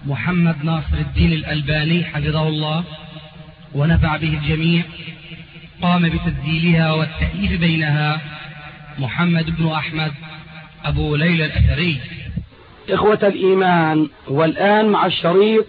محمد ناصر الدين الألباني حفظه الله ونفع به الجميع، قام بتسجيلها والتأليف بينها محمد بن أحمد أبو ليلى الأثري. إخوة الإيمان، والآن مع الشريط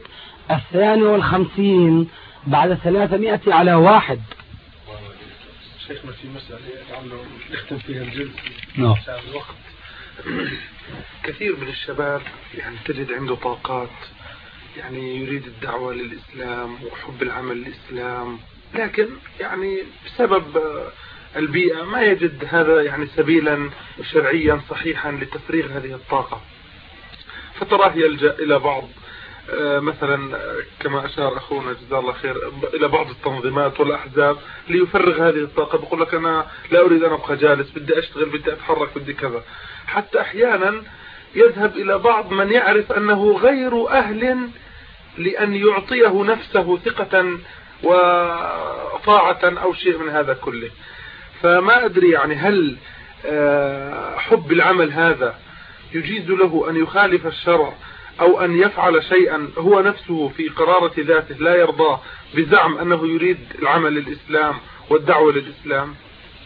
52 بعد 300 على 1. شيخنا في مسألة نختم فيها الجلسة عشان الوقت. كثير من الشباب يعني تجد عنده طاقات، يعني يريد الدعوة للإسلام وحب العمل للإسلام، لكن يعني بسبب البيئة ما يجد هذا يعني سبيلا شرعيا صحيحا لتفريغ هذه الطاقة، فتراه يلجأ إلى بعض مثلا كما أشار أخونا جزاه الله خير إلى بعض التنظيمات والأحزاب ليفرغ هذه الطاقة. بقول لك أنا لا أريد أن أبقى جالس، بدي أشتغل، بدي أتحرك، بدي كذا. حتى أحيانا يذهب إلى بعض من يعرف أنه غير أهل لأن يعطيه نفسه ثقة وطاعة أو شيء من هذا كله. فما أدري يعني هل حب العمل هذا يجيز له أن يخالف الشرع أو أن يفعل شيئا هو نفسه في قرارة ذاته لا يرضاه بزعم أنه يريد العمل للإسلام والدعوة للإسلام؟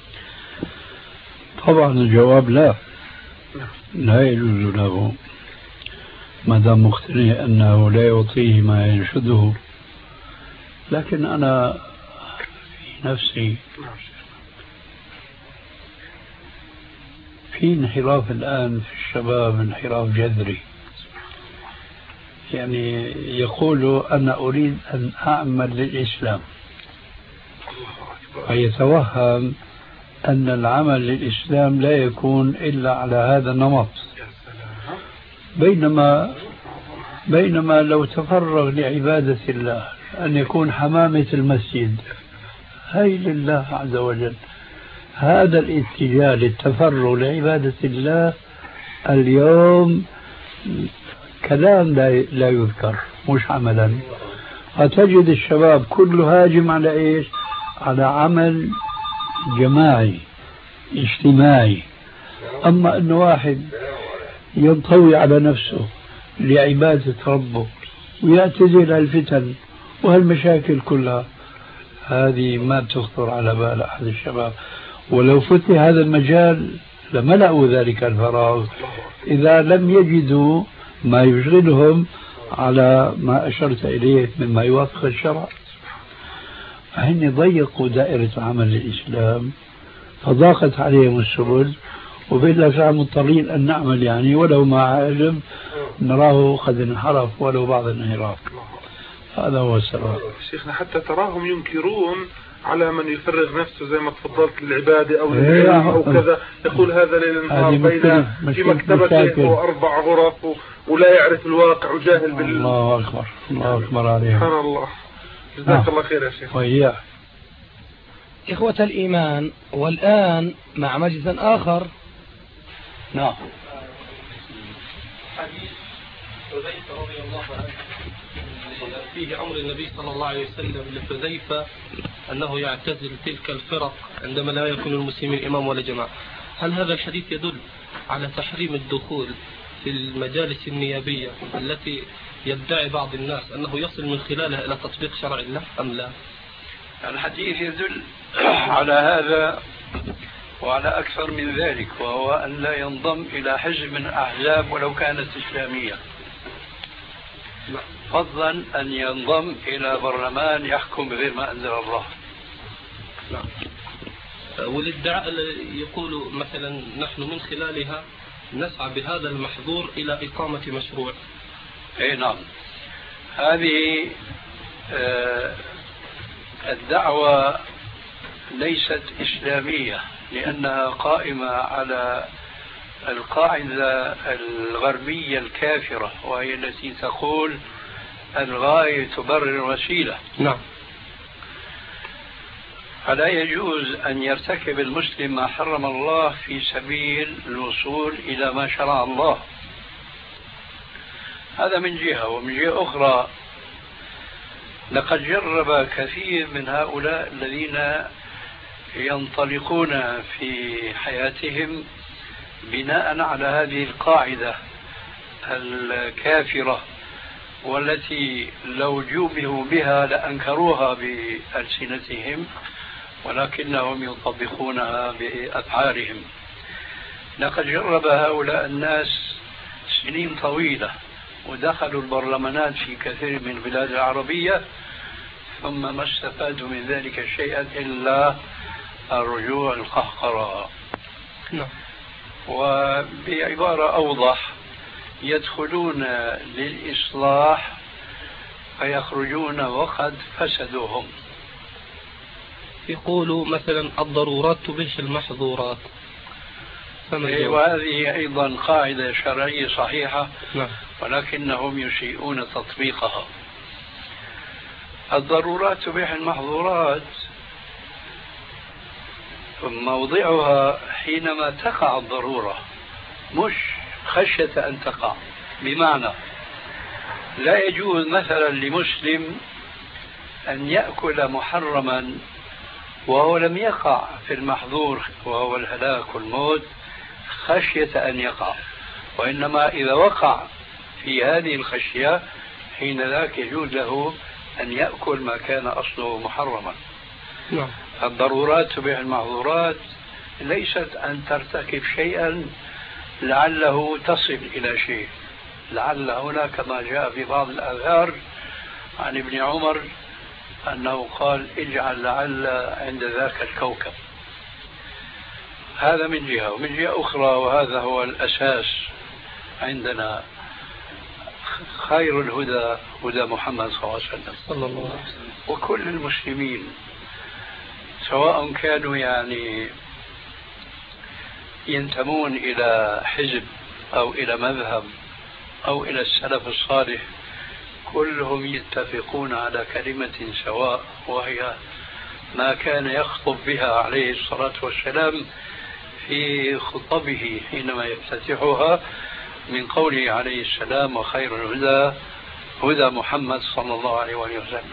طبعا الجواب لا، لا يجوز له ما دام مقتنع أنه لا يعطيه ما ينشده. لكن أنا في نفسي في انحراف الآن في الشباب، انحراف جذري. يعني يقول أنا أريد أن أعمل للإسلام، ويتوهم أن العمل للإسلام لا يكون إلا على هذا النمط، بينما لو تفرغ لعبادة الله أن يكون حمامة المسجد هاي لله عز وجل. هذا الاتجاه للتفرغ لعبادة الله اليوم كلام لا يذكر، مش عملا. فتجد الشباب كله هاجم على إيش؟ على عمل جماعي اجتماعي. أما أن واحد ينطوي على نفسه لعبادة ربه ويعتزل الفتن وهالمشاكل كلها، هذه ما تخطر على بال أحد الشباب. ولو فتح هذا المجال لملأوا ذلك الفراغ إذا لم يجدوا ما يشغلهم على ما أشرت إليه مما يوافق الشرع. فهن ضيقوا دائرة عمل الإسلام فضاقت عليهم السبل، وبإلا فعل مضطرين أن نعمل يعني ولو مع علم نراه قد انحرف ولو بعض الانحراف. هذا هو السبب. شيخنا حتى تراهم ينكرون على من يفرغ نفسه زي ما تفضلت العبادة أو أو كذا، يقول هذا ليل نهار بين في مكتبته وأربع غرف ولا يعرف الواقع وجاهل الله أكبر، الله أكبر عليه. سبحان الله. جزاك الله خير يا شيخ. وإياه. إخوة الإيمان، والآن مع مجلس آخر. نعم. حديث حذيفة رضي الله عنه فيه أمر النبي صلى الله عليه وسلم لحذيفة أنه يعتزل تلك الفرق عندما لا يكون المسلمين إمام ولا جماعة. هل هذا الحديث يدل على تحريم الدخول في المجالس النيابية التي يدعي بعض الناس أنه يصل من خلالها إلى تطبيق شرع الله أم لا؟ الحديث يدل على هذا وعلى أكثر من ذلك، وهو أن لا ينضم إلى حزب من الأحزاب ولو كانت إسلامية، فضلا أن ينضم إلى برلمان يحكم بغير ما أنزل الله. نعم. والادعاء يقول مثلا نحن من خلالها نسعى بهذا المحظور إلى إقامة مشروع. أي نعم. هذه الدعوة ليست إسلامية لأنها قائمة على القاعدة الغربية الكافرة، وهي التي تقول الغاية تبرر الوسيلة. نعم. فلا يجوز أن يرتكب المسلم ما حرم الله في سبيل الوصول إلى ما شرع الله. هذا من جهة. ومن جهة أخرى لقد جرب كثير من هؤلاء الذين ينطلقون في حياتهم بناء على هذه القاعدة الكافرة والتي لو جوبهوا بها لأنكروها بألسنتهم، ولكنهم يطبقونها بأفعالهم. لقد جرب هؤلاء الناس سنين طويلة ودخلوا البرلمانات في كثير من البلاد العربية، ثم ما استفادوا من ذلك شيئا إلا الرجوع القهقرة. وبعبارة أوضح، يدخلون للإصلاح فيخرجون وقد فسدوا هم. يقولوا مثلا الضرورات تبيح المحظورات، وهذه أيضا قاعدة شرعية صحيحة، ولكنهم يسيئون تطبيقها. الضرورات تبيح المحظورات موضعها حينما تقع الضرورة، مش خشية أن تقع. بمعنى لا يجوز مثلا لمسلم أن يأكل محرما وهو لم يقع في المحظور وهو الهلاك والموت خشية أن يقع، وإنما إذا وقع في هذه الخشية حين ذاك يجوز له أن يأكل ما كان أصله محرما. الضرورات تبيح المحظورات ليست أن ترتكب شيئا لعله تصل إلى شيء. لعل هنا كما جاء في بعض الآثار عن ابن عمر أنه قال اجعل لعل عند ذاك الكوكب. هذا من جهة، ومن جهة أخرى وهذا هو الأساس عندنا، خير الهدى هدى محمد صلى الله عليه وسلم. وكل المسلمين سواء كانوا ينتمون إلى حزب أو إلى مذهب أو إلى السلف الصالح، كلهم يتفقون على كلمة سواء، وهي ما كان يخطب بها عليه الصلاة والسلام في خطبه حينما يفتتحها من قوله عليه السلام وخير الهدى هدى محمد صلى الله عليه وسلم.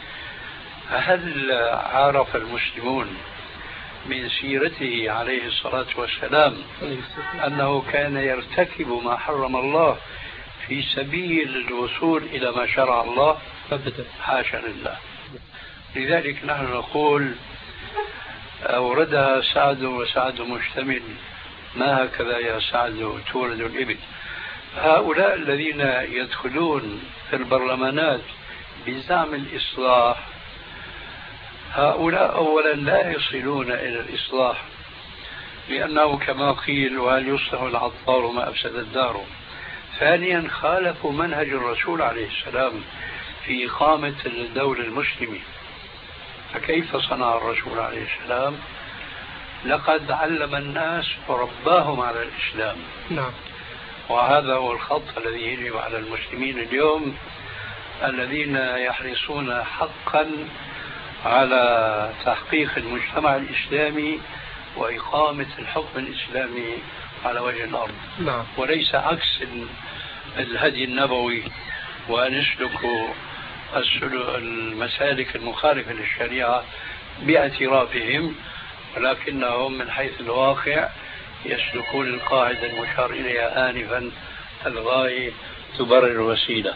هل عرف المسلمون من سيرته عليه الصلاة والسلام أنه كان يرتكب ما حرم الله في سبيل الوصول إلى ما شرع الله؟ حاشا لله. لذلك نحن نقول أوردها سعد وسعد مشتمل، ما هكذا يا سعد تولد الإبل. هؤلاء الذين يدخلون في البرلمانات بزعم الإصلاح، هؤلاء أولا لا يصلون إلى الإصلاح، لأنه كما قيل وهل يصلح العطار ما أفسد الدار. ثانيا خالفوا منهج الرسول عليه السلام في إقامة الدولة المسلمة. فكيف صنع الرسول عليه السلام؟ لقد علم الناس ورباهم على الإسلام. وهذا هو الخط الذي يجب على المسلمين اليوم الذين يحرصون حقا على تحقيق المجتمع الإسلامي وإقامة الحكم الإسلامي على وجه الأرض. وليس عكس الهدي النبوي وأن يسلكوا المسالك المخالفة للشريعة باعترافهم، ولكنهم من حيث الواقع يسلكون القاعدة المشار إليها آنفا، الغاية تبرر الوسيلة.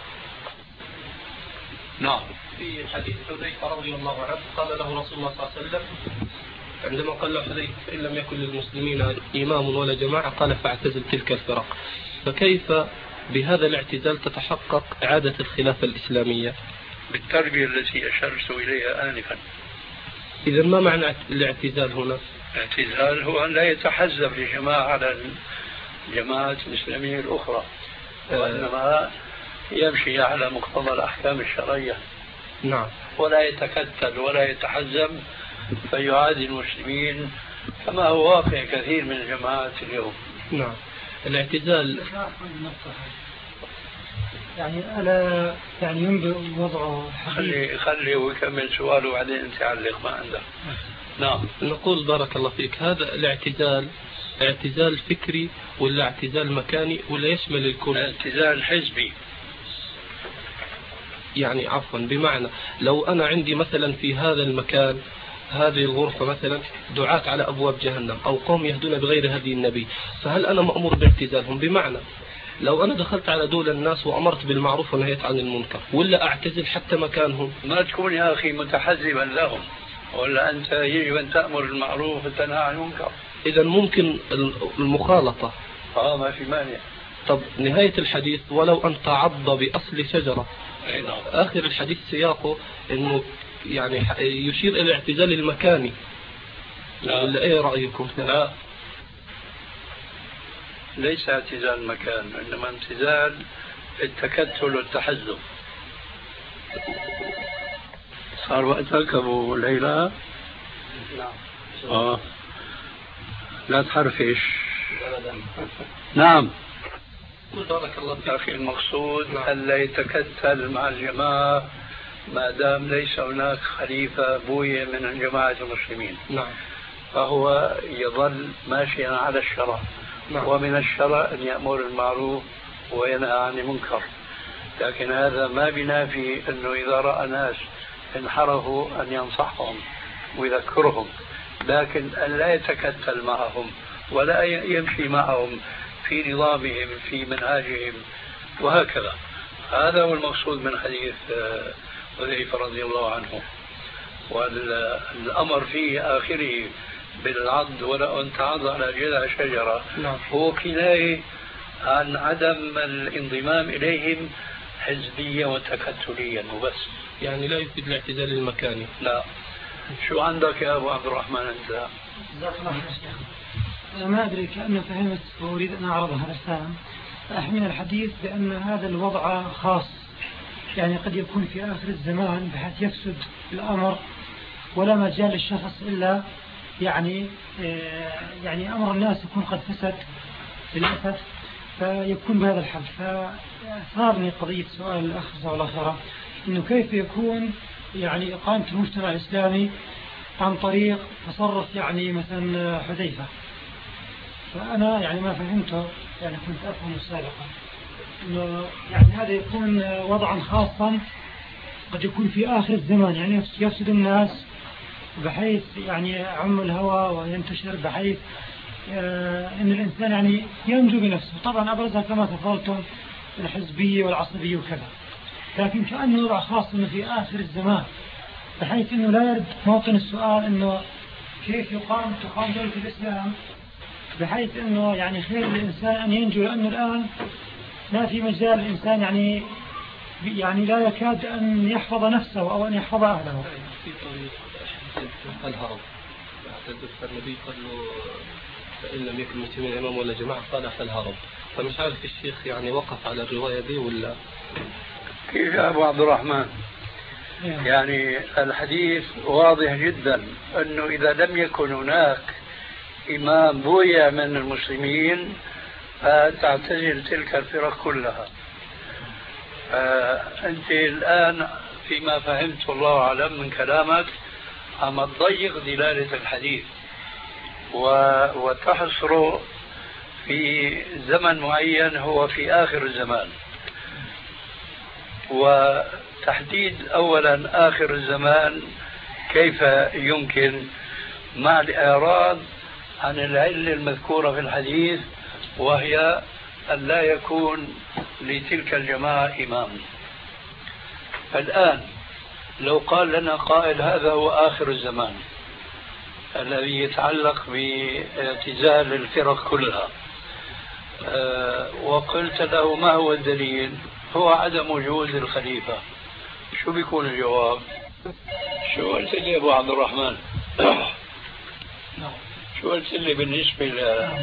في حديث حذيفة رضي الله عنه قال له رسول الله صلى الله عليه وسلم عندما قال له حذيفة إن لم يكن للمسلمين إمام ولا جماعة قال فاعتزل تلك الفرق. فكيف بهذا الاعتزال تتحقق إعادة الخلافة الإسلامية؟ بالتربية التي أشرت إليها آنفا. إذا ما معنى الاعتزال هنا؟ الاعتزال هو أن لا يتحزب لجماعة على الجماعات الإسلامية الأخرى، وإنما يمشي على مقتضى الأحكام الشرعية. ولا يتكتل ولا يتحزب فيعادي المسلمين كما هو واقع كثير من الجماعات اليوم. الاعتزال ألا ينبئ وضعه. خلي ويكمل سؤاله وبعدين انت علق ما عندك. نقول بارك الله فيك، هذا الاعتزال اعتزال فكري ولا اعتزال مكاني ولا يشمل الكل؟ اعتزال حزبي. عفوا، بمعنى لو أنا عندي مثلا في هذا المكان هذه الغرفة مثلا دعاة على أبواب جهنم أو قوم يهدون بغير هدي النبي، فهل أنا مأمور باعتزالهم؟ بمعنى لو أنا دخلت على دول الناس وأمرت بالمعروف ونهيت عن المنكر ولا أعتزل حتى مكانهم؟ ما تكون يا أخي متحزبا لهم، ولا أنت يجب أن تأمر بالمعروف وتنهى عن المنكر. إذا ممكن المخالطة. ما في مانع. طب نهاية الحديث ولو أن تعض بأصل شجرة. نعم. آخر الحديث سياقه إنه يعني يشير إلى الاعتزال المكاني. لا. ولا إيه رأيكم؟ لا، ليس اعتزال المكان، إنما اعتزال التكتل والتحزب. صار وقتك أبو ليلى؟ نعم. لا تحرفش. نعم. بارك الله فيك. أخي المقصود ألا يتكتل مع الجماعة ما دام ليس هناك خليفة بوية من جماعة المسلمين. نعم. فهو يظل ماشيا على الشرع. نعم. ومن الشرع أن يأمر المعروف وينهى عن المنكر، لكن هذا ما بينافي أنه إذا رأى ناس انحرفوا أن ينصحهم ويذكرهم، لكن أن لا يتكتل معهم ولا يمشي معهم في نظامهم في منهاجهم وهكذا. هذا هو المقصود من حديث حذيفة رضي الله عنه. والأمر في آخره بالعض ولو أن تعض على جذع شجرة هو كناية عن عدم الانضمام إليهم حزبيا وتكتليا وبس، يعني لا يفيد الاعتزال المكاني. لا. شو عندك يا أبو عبد الرحمن أنت؟ جزاك الله خير شيخ. أنا ما أدري كأنه فهمت وأريد أن أعرضها الآن. أحمل الحديث بأن هذا الوضع خاص، يعني قد يكون في آخر الزمان بحيث يفسد الأمر ولا مجال للشخص إلا يعني أمر الناس يكون قد فسد للأسف، فيكون بهذا الحد. فأثارني قضية سؤال الأخ جزاه الله خيرا إنه كيف يكون يعني إقامة المجتمع الإسلامي عن طريق تصرف يعني مثلا حذيفة. فأنا يعني ما فهمته، يعني كنت أفهم سابقا إنه يعني هذا يكون وضعا خاصا قد يكون في آخر الزمان، يعني يفسد الناس بحيث يعني يعم الهوى وينتشر بحيث ان الانسان يعني ينجو بنفسه. طبعا ابرزها كما تفضلتم الحزبيه والعصبيه وكذا، لكن كانه وضع خاص انه في اخر الزمان بحيث انه لا يرد موطن السؤال انه كيف تقام دولة الاسلام بحيث انه يعني خير الانسان ان ينجو، لانه الان ما في مجال الانسان يعني لا يكاد ان يحفظ نفسه او ان يحفظ اهله. في طريق الهرب. النبي قال له فإن لم يكن المسلمين إمام ولا جماعة قال فالهرب. فمش عارف الشيخ يعني وقف على الرواية دي ولا كيف يا أبو عبد الرحمن؟ يعني الحديث واضح جدا أنه إذا لم يكن هناك إمام بويع من المسلمين فتعتزل تلك الفرق كلها. أنت الآن فيما فهمت الله أعلم من كلامك عم تضيق دلالة الحديث وتحصره في زمن معين هو في آخر الزمان. وتحديد أولا آخر الزمان كيف يمكن مع الإعراض عن العلة المذكورة في الحديث، وهي أن لا يكون لتلك الجماعة إمام. الآن لو قال لنا قائل هذا هو آخر الزمان الذي يتعلق باعتزال الفرق كلها، وقلت له ما هو الدليل؟ هو عدم وجود الخليفة. شو بيكون الجواب؟ شو قلت لي أبو عبد الرحمن؟ شو قلت لي بالنسبة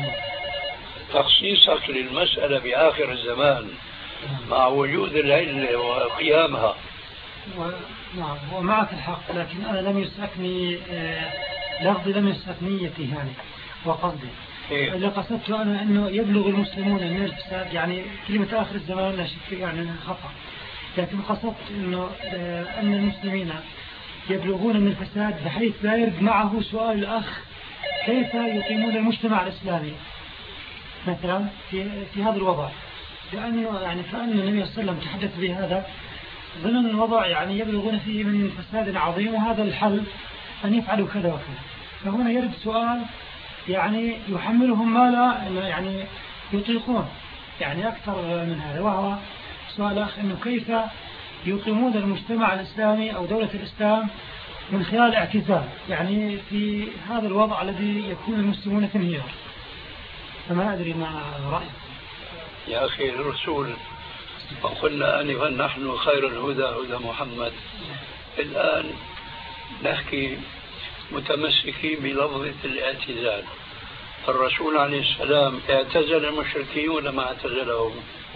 لتخصيصك للمسألة بآخر الزمان مع وجود العلة وقيامها؟ نعم ومعك الحق، لكن أنا لم يسأكني لفظي، لم يسأك نيتي يعني وقصدي. اللي قصدته أنا أنه يبلغ المسلمون من الفساد، يعني كلمة آخر الزمان لا شك يعني خطأ، لكن قصدت أنه أن المسلمين يبلغون من الفساد بحيث لا يرد معه سؤال الأخ كيف يقيمون المجتمع الإسلامي مثلا في هذا الوضع، لأنه يعني فأن النبي صلى الله عليه وسلم تحدث بهذا ضمن الوضع يعني يبلغون فيه من فساد عظيم، وهذا الحل أن يفعلوا كذا وكذا. فهنا يرد سؤال يعني يحملهم ما لا يعني يطيقون، يعني أكثر من هذا، وهو سؤال أخ أنه كيف يقيمون المجتمع الإسلامي أو دولة الإسلام من خلال الاعتزال، يعني في هذا الوضع الذي يكون المسلمون في انهيار. فما أدري ما رأيك. يا أخي الرسول وقلنا أنفا نحن خير الهدى هدى محمد. الآن نحكي متمسكين بلفظة الاعتزال. الرسول عليه السلام اعتزل المشركين ولا ما اعتزلهم؟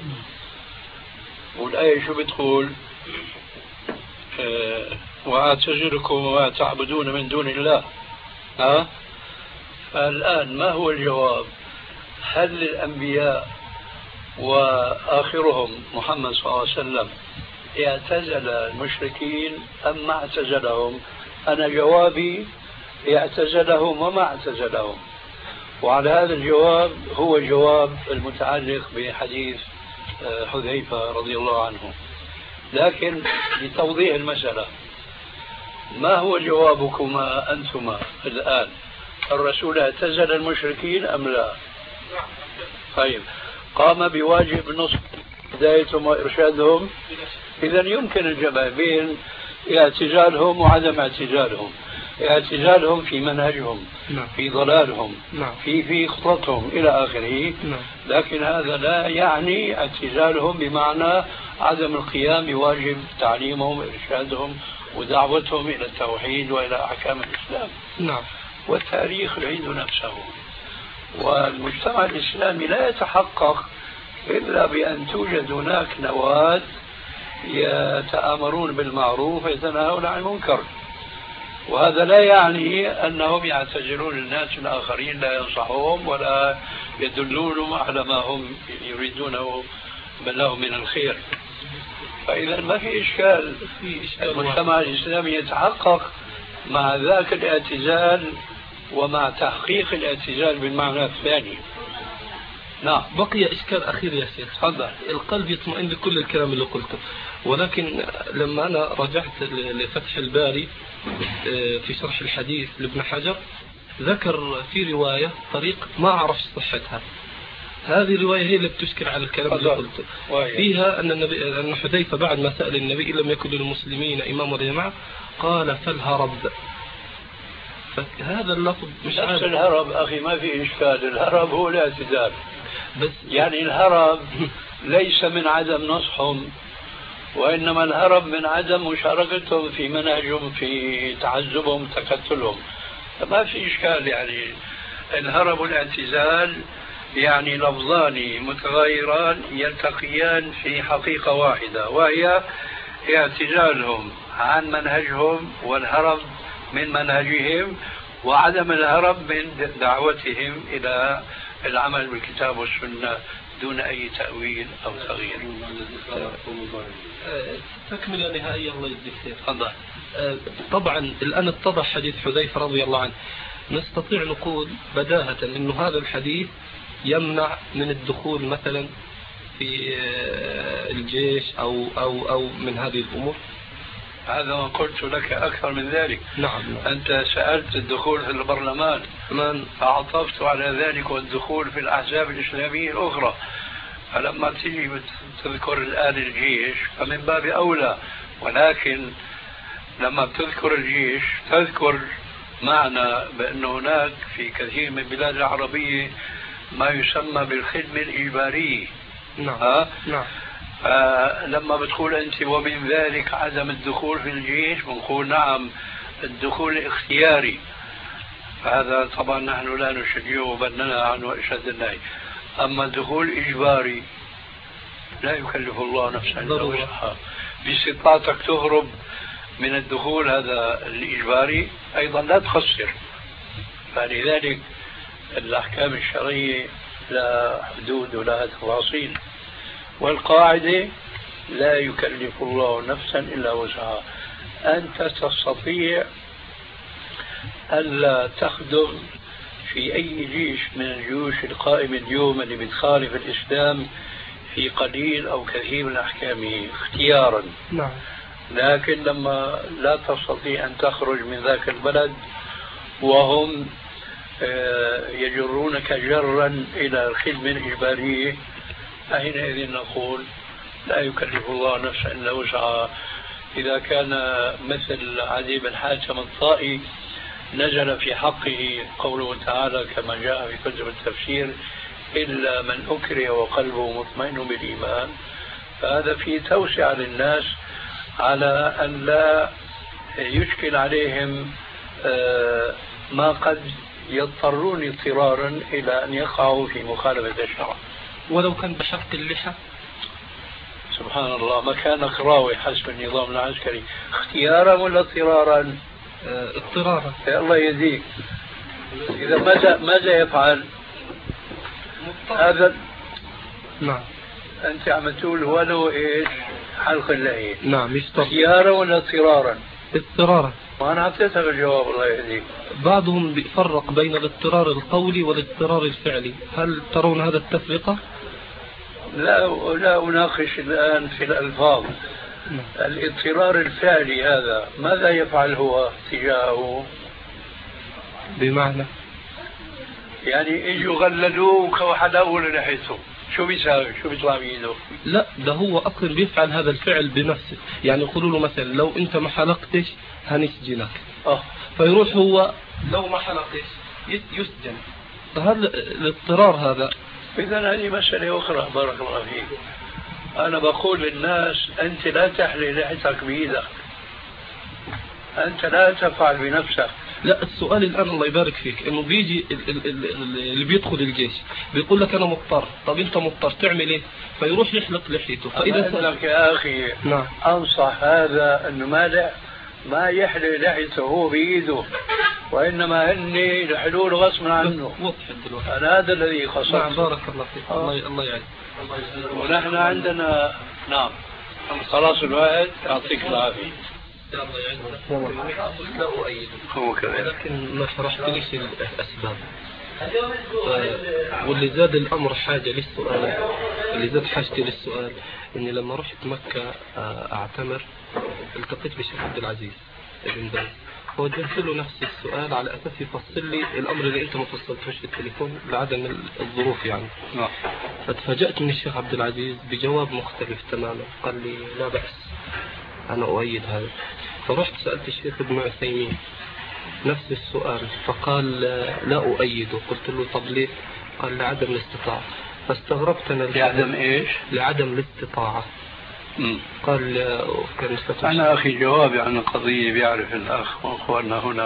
والآية شو بتقول؟ واعتزلكم وما تعبدون من دون الله. فالآن ما هو الجواب؟ هل الأنبياء وآخرهم محمد صلى الله عليه وسلم اعتزل المشركين أم ما اعتزلهم؟ أنا جوابي اعتزلهم وما اعتزلهم، وعلى هذا الجواب هو جواب المتعلق بحديث حذيفة رضي الله عنه. لكن لتوضيح المسألة، ما هو جوابكما أنتما الآن؟ الرسول اعتزل المشركين أم لا؟ طيب، قام بواجب نصح هدايتهم وإرشادهم. إذا يمكن الجمع بين اعتزالهم وعدم اعتزالهم. اعتزالهم في منهجهم، في ضلالهم، في خطتهم إلى آخره، لكن هذا لا يعني اعتزالهم بمعنى عدم القيام بواجب تعليمهم وإرشادهم ودعوتهم إلى التوحيد وإلى أحكام الإسلام. والتاريخ يعيد نفسه، والمجتمع الإسلامي لا يتحقق إلا بأن توجد هناك نواة يتآمرون بالمعروف ويتناهون عن المنكر. وهذا لا يعني أنهم يعتزلون الناس الآخرين، لا ينصحهم ولا يدلونهم على ما هم يريدونه لهم من الخير. فإذا ما في إشكال، المجتمع الإسلامي يتحقق مع ذاك الاعتزال ومع تحقيق الاعتزال بالمعنى الثاني. نعم. بقي إشكال أخير يا شيخ. تفضل. القلب يطمئن لكل الكلام اللي قلته، ولكن لما أنا رجعت لفتح الباري في شرح الحديث لابن حجر ذكر في رواية طريق ما أعرف صحتها. هذه الرواية هي اللي بتشكل على الكلام اللي قلته. فيها أن حذيفة بعد ما سأل النبي لم يكن للمسلمين إمام ولا جماعة قال فالهرب. فهذا اللفظ مش نفس الهرب أخي، ما في إشكال. الهرب هو الاعتزال، بس يعني الهرب ليس من عدم نصحهم، وإنما الهرب من عدم مشاركتهم في منهجهم، في تعذبهم، تكتلهم. فما في إشكال. يعني الهرب والاعتزال يعني لفظان متغايران يلتقيان في حقيقة واحدة، وهي اعتزالهم عن منهجهم والهرب من منهجهم، وعدم الهرب من دعوتهم إلى العمل بالكتاب والسنة دون أي تأويل أو تغيير. تكملة نهائية الله يجزيك خير. طبعا الآن اتضح حديث حذيفة رضي الله عنه. نستطيع نقول بداهة أنه هذا الحديث يمنع من الدخول مثلا في الجيش أو من هذه الأمور. هذا ما قلت لك أكثر من ذلك. نعم. أنت سألت الدخول في البرلمان، فعطفت على ذلك والدخول في الأحزاب الإسلامية الأخرى. فلما تجي تذكر الآن الجيش فمن باب أولى، ولكن لما بتذكر الجيش تذكر معنى بأن هناك في كثير من البلاد العربية ما يسمى بالخدمة الإجبارية. نعم. نعم. لما بتقول أنت ومن ذلك عدم الدخول في الجيش، بنقول نعم الدخول الاختياري، فهذا طبعا نحن لا نشجعه بل ننهى عنه أشد النهي. أما الدخول الإجباري لا يكلف الله نفسا إلا وسعها. باستطاعتك تهرب من الدخول هذا الإجباري أيضا لا تخسر. فلذلك الأحكام الشرعية لا حدود ولا تفاصيل، والقاعدة لا يكلف الله نفسا إلا وسعها. أنت تستطيع ألا تخدم في أي جيش من الجيوش القائمة اليوم اللي بتخالف الإسلام في قليل أو كثير من أحكامه اختيارا. نعم. لكن لما لا تستطيع أن تخرج من ذاك البلد وهم يجرونك جرا إلى الخدمة الإجبارية، فحينئذ نقول لا يكلف الله نفسا إلا وسعها. إذا كان مثل عدي بن حاتم الطائي نزل في حقه قوله تعالى كما جاء في كتب التفسير إلا من أكره وقلبه مطمئن بالإيمان، فهذا فيه توسعة للناس على أن لا يشكل عليهم ما قد يضطرون اضطرارا إلى أن يقعوا في مخالفة الشرع. ولو كان بشق اللحى سبحان الله، مكان قراوي حسب النظام العسكري، اختيارا ولا اضطرارا؟ اضطرارا. يا الله يهديك. إذا ماذا يفعل؟ هذا نعم أنت عم تقول ولو إيش حلق اللحية. نعم يشترط. اختيارا ولا اضطرارا؟ اضطرارا. وأنا أعطيتك الجواب الله يهديك. بعضهم بيفرق بين الاضطرار القولي والاضطرار الفعلي، هل ترون هذا التفرقة؟ لا أناقش الآن في الألفاظ. الاضطرار الفعلي هذا ماذا يفعل هو تجاهه؟ بمعنى يعني اجوا غللوك وحلقوا لحيته، شو بيساوي؟ شو بيطلع بيده؟ لا، ده هو اصلا بيفعل هذا الفعل بنفسه. يعني يقولوا له مثلا لو انت ما حلقتش هنسجنك، فيروح هو لو ما حلقتش يسجن. فهذا الاضطرار هذا. إذا هذه مسألة أخرى. بارك الله فيك. أنا بقول للناس أنت لا تحلق لحيتك بإيدك، أنت لا تفعل بنفسك. لا، السؤال الآن الله يبارك فيك إنه بيجي اللي بيدخل الجيش بيقول لك أنا مضطر. طب أنت مضطر تعمل إيه؟ فيروح يحلق لحيته. فإذا لك يا أخي نعم. أنصح هذا أنه ما يحلق لحيته هو بإيده، وإنما هن يحلون غصبا عنه. أنا هذا الذي قصدت. نعم بارك الله فيك. الله يعين. ونحن عندنا نعم خلاص الوقت. يعطيك العافية. الله يعينك. لا أؤيد هو كذلك، ولكن ما شرحت ليش الأسباب. واللي زاد الأمر حاجة للسؤال، اللي زاد حاجتي للسؤال إني لما رحت مكة أعتمر التقيت بالشيخ عبد العزيز ابن باز، فوجهت له نفس السؤال على أساس يفصل لي الأمر اللي أنت ما فصلتوش في التليفون لعدم الظروف يعني. فتفاجأت من الشيخ عبد العزيز بجواب مختلف تماما. قال لي لا بأس، أنا أؤيد هذا. فرحت سألت الشيخ ابن عثيمين نفس السؤال، فقال لا أؤيده. قلت له طب ليه؟ قال لعدم الاستطاعة. فاستغربت أنا. لعدم إيش؟ لعدم الاستطاعة. قال كان أنا أخي جوابي عن القضية بيعرف الأخ وأخواننا هنا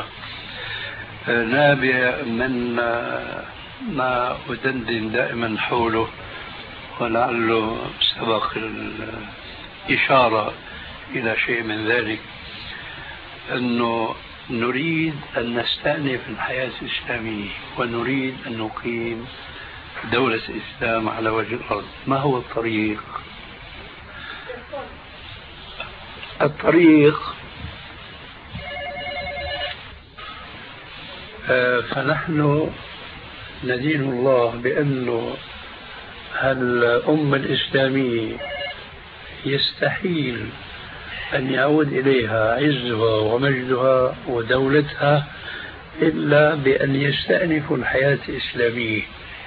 نابع من ما أدندن دائما حوله، ولعله سبق الإشارة إلى شيء من ذلك، أنه نريد أن نستأنف الحياة الإسلامية ونريد أن نقيم دولة الإسلام على وجه الأرض. ما هو الطريق؟ فنحن ندين الله بأنه الأمة الإسلامية يستحيل أن يعود إليها عزها ومجدها ودولتها إلا بأن يستأنفوا الحياة الإسلامية.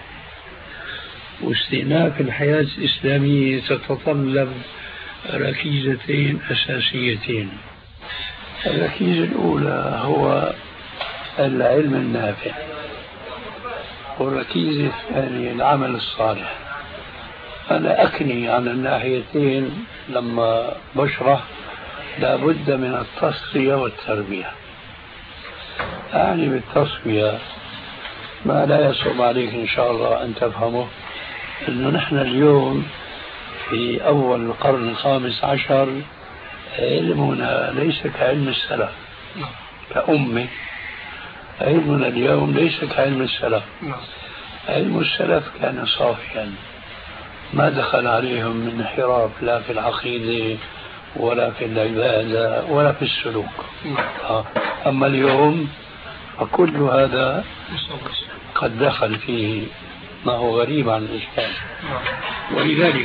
واستئناف الحياة الإسلامية تتطلب ركيزتين أساسيتين. الركيزة الأولى هو العلم النافع، والركيزة الثانية العمل الصالح. أنا أكني عن الناحيتين لما بشرح لابد من التصفية والتربية. أعني بالتصفية ما لا يصعب عليك إن شاء الله أن تفهمه، أنه نحن اليوم في أول القرن ال15 علمنا ليس كعلم السلف كأمة. علمنا اليوم ليس كعلم السلف. علم السلف كان صافيا، ما دخل عليهم من انحراف لا في العقيدة ولا في العبادة ولا في السلوك. أما اليوم فكل هذا قد دخل فيه ما هو غريب عن الإسلام. ولذلك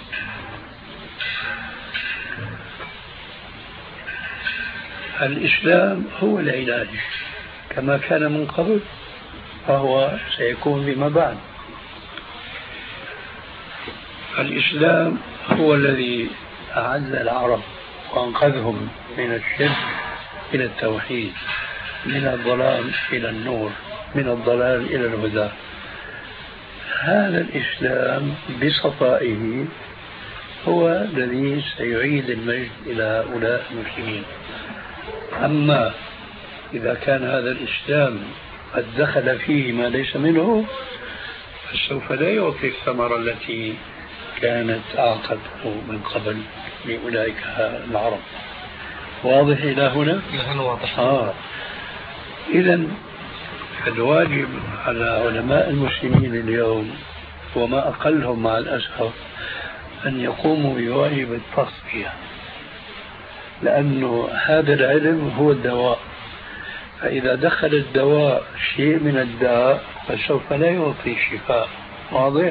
الإسلام هو العلاج كما كان من قبل، فهو سيكون فيما بعد. الإسلام هو الذي أعز العرب وأنقذهم من الشرك إلى التوحيد، من الظلام إلى النور، من الضلال إلى الهدى. هذا الإسلام بصفائه هو الذي سيعيد المجد إلى هؤلاء المسلمين. أما إذا كان هذا الإسلام قد دخل فيه ما ليس منه فسوف لا يعطي الثمرة التي كانت أعطته من قبل لأولئك العرب. واضح إلى هنا؟ نحن واضح. إذن الواجب على علماء المسلمين اليوم وما أقلهم مع الأسف أن يقوموا بواجب التصفية، لأنه هذا العلم هو الدواء، فإذا دخل الدواء شيء من الداء فسوف لا يعطي شفاء. واضح؟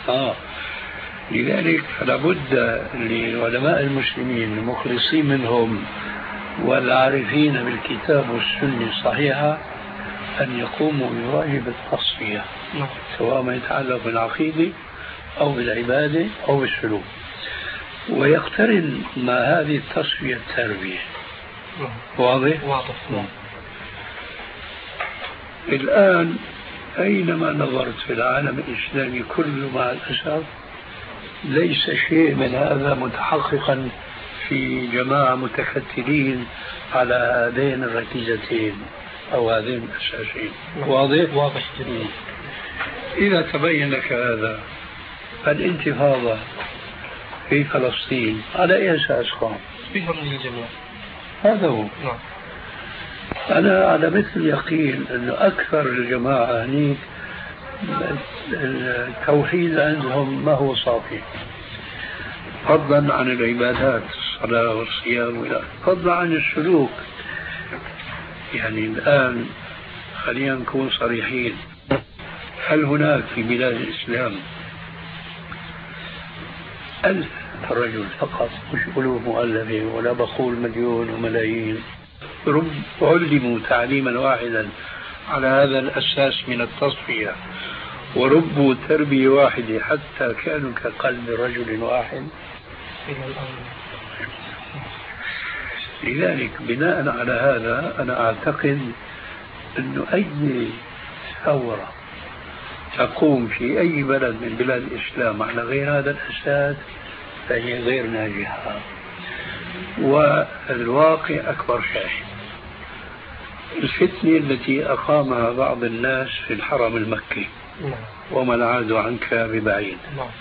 لذلك فلا بد لعلماء المسلمين المخلصين منهم والعارفين بالكتاب والسنة الصحيحة أن يقوموا بواجب التصفية، سواء ما يتعلق بالعقيدة أو بالعبادة أو بالسلوك، ويقترن مع هذه التصفية التربية. واضح؟ واضح. الآن أينما نظرت في العالم الإسلامي كله مع الأسف ليس شيء من هذا متحققا في جماعة متكتلين على هذين الركيزتين أو هذين الأساسين. واضح؟ واضح جدا. إذا تبين لك هذا، الانتفاضة في فلسطين على أي أساس قام؟ بهم للجميع. هذا هو. نعم. أنا على مثل يقين أنه أكثر الجماعة هنيك التوحيد عندهم ما هو صافي، فضلا عن العبادات الصلاة والصيام، فضلا عن السلوك. يعني الآن خلينا نكون صريحين، هل هناك في بلاد الإسلام 1000 رجل فقط، مش ألوف مؤلفة ولا بقول مليون وملايين، علموا تعليما واحدا على هذا الأساس من التصفية وربوا تربية واحدة حتى كانوا كقلب رجل واحد؟ لذلك بناء على هذا أنا أعتقد أنه أي ثورة تقوم في أي بلد من بلاد الإسلام على غير هذا الأساس فهي غير ناجحة، والواقع أكبر شاهد. الفتنة التي أقامها بعض الناس في الحرم المكي وما العاد عنك ببعيد،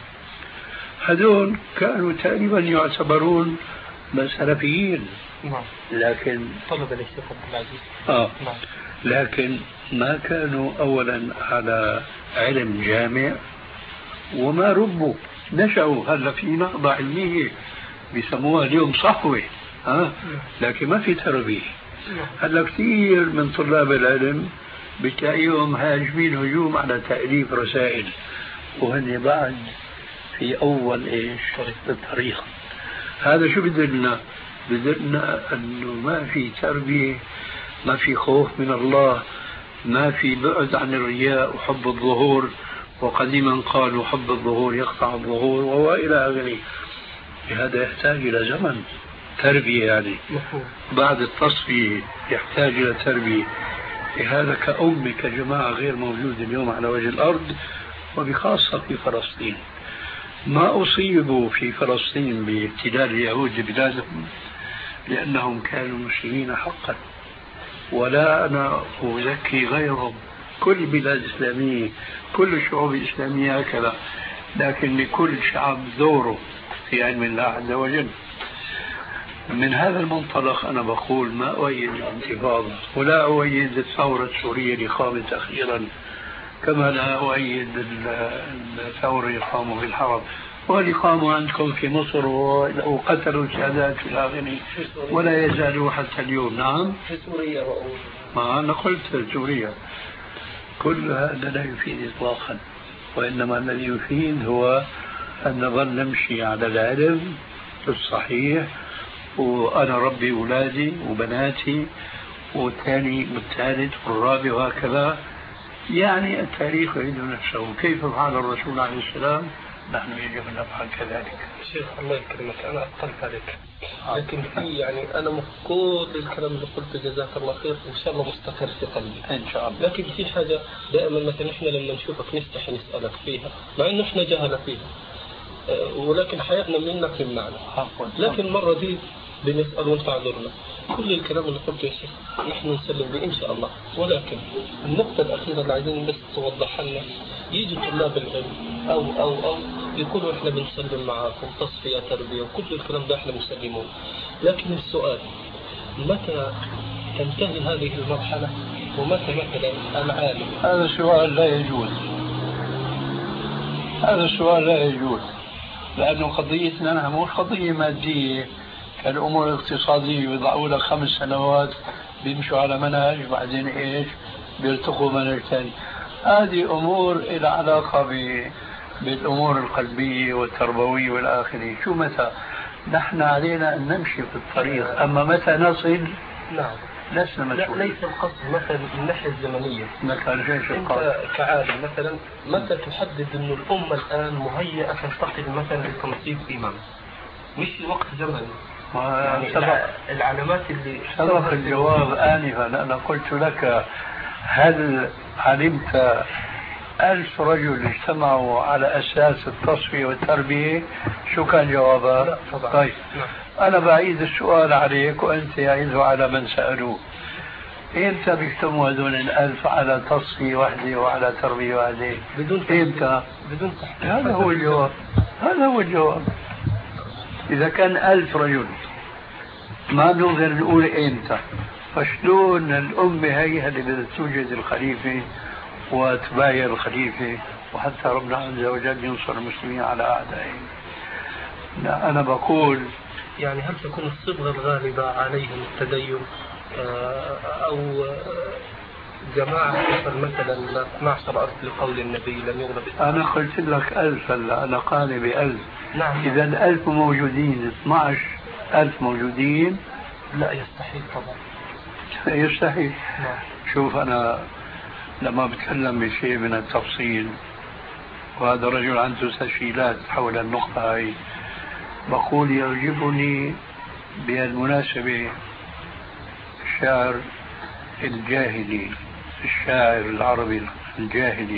هذول كانوا تقريبا يعتبرون سلفيين، لكن طلب الشيخ عبد العزيز لكن ما كانوا أولا على علم جامع وما ربوا، نشأوا. هلا في نهضة علمية بيسموها اليوم صحوة، لكن ما في تربية. هلا كثير من طلاب العلم بتلاقيهم هاجمين هجوم على تأليف رسائل، وهن بعد في أول الطريق. هذا شو بدلنا؟ بدلنا أنه ما في تربية، ما في خوف من الله، ما في بعد عن الرياء وحب الظهور، وقديما قالوا حب الظهور يقطع الظهور وإلى آخره. هذا يحتاج إلى زمن تربية، يعني بعد التصفية يحتاج إلى تربية. هذا كأمة كجماعة غير موجود اليوم على وجه الأرض، وبخاصة في فلسطين. ما أصيبوا في فلسطين باحتلال اليهود لبلادهم لأنهم كانوا مسلمين حقا، ولا أنا أزكي غيرهم. كل بلاد إسلامية، كل الشعوب الإسلامية هكذا، لكن لكل شعب دوره في علم الله عز وجل. من هذا المنطلق أنا بقول ما أؤيد الانتفاضة، ولا أؤيد الثورة السورية اللي قامت أخيرا، كما لا أؤيد الثورة اللي قاموا في الحرب واللي قاموا عندكم في مصر وقتلوا السادات في الآخرين ولا يزالوا حتى اليوم. نعم في سوريا، ما أنا قلت سوريا. كل هذا لا يفيد إطلاقا، وإنما الذي يفيد هو أن نظل نمشي على العلم الصحيح، وأنا ربي أولادي وبناتي والثاني والثالث والرابع وهكذا. يعني التاريخ يعيد نفسه. كيف فعل الرسول عليه السلام نحن يجب أن نفعل كذلك. شيخ الله يكرمك، أنا أطلت عليك، لكن في يعني أنا كل الكلام اللي قلته جزاك الله خير إن شاء الله مستقر في قلبي إن شاء الله. لكن في حاجة دائما مثلا إحنا لما نشوفك نستحي نسألك فيها مع إنه إحنا جهلة فيها، ولكن حياتنا منك من معنى، لكن مرة دي بنسأل وانت عذرنا. كل الكلام اللي قلته يا شيخ نحن نسلم به إن شاء الله، ولكن النقطة الأخيرة اللي عايزين بس توضحها لنا، يجي طلاب العلم أو يقولوا إحنا بنسلم معاكم تصفية تربية وكل الكلام ده إحنا مسلمون، لكن السؤال متى تنتهي هذه المرحلة ومتى مثلا العالم؟ هذا السؤال لا يجوز، هذا السؤال لا يجوز، لأنه قضيتنا نحن مش قضية مادية كالأمور الاقتصادية، يضعوا لك 5 سنوات بيمشوا على منهج بعدين إيش بيرتقوا منهج ثاني. هذه أمور إلى علاقة بالأمور القلبية والتربوية والآخرة. شو متى؟ نحن علينا أن نمشي في الطريق، أما متى نصل نعم لسنا مسؤولين. لا ليس القصد مثلا من الناحية الزمنية، أنت كعالم مثلا متى تحدد أن الأمة الآن مهيئة تنتقل مثلا لتنصيب إمام؟ مش وقت زمني يعني العلامات اللي سبق الجواب آنفا. أنا قلت لك هل علمت 1000 رجل اجتمعوا على أساس التصفية والتربية؟ شو كان جوابها؟ لا طبعا. طيب أنا بعيد السؤال عليك وأنت يعيده على من سألوه. إمتى بيجتمعوا هذول 1000 على تصفية واحدة وعلى تربية واحدة؟ إمتى؟ بدون تحديد. هذا هو الجواب، هذا هو الجواب. إذا كان 1000 رجل ما نقدر نقول إمتى، فشلون الأمة هي اللي بدها توجد الخليفة وتبايع الخليفة وحتى ربنا عز وجل ينصر المسلمين على أعدائهم؟ أنا بقول يعني هل تكون الصبغة الغالبة عليهم التدين أو جماعة مثلا 12 أصل لقول النبي لم يغلب؟ أنا قلت لك 1000 هلا، أنا قال ب1000. نعم. إذا 1000 موجودين، 12000 موجودين، لا يستحيل طبعا. يستحيل. نعم. شوف أنا لما بتكلم بشيء من التفصيل وهذا رجل عنده تسجيلات حول النقطة هاي، بقول يعجبني بالمناسبة الشاعر الجاهلي، الشاعر العربي الجاهلي،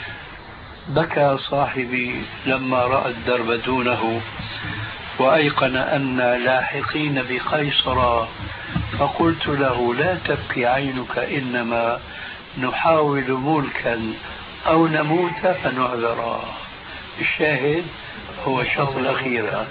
بكى صاحبي لما رأى الدرب دونه وأيقن أن لاحقين بقيصر، فقلت له لا تبكي عينك إنما نحاول ملكا أو نموت فنعذرا. الشاهد هو الشرط الأخير،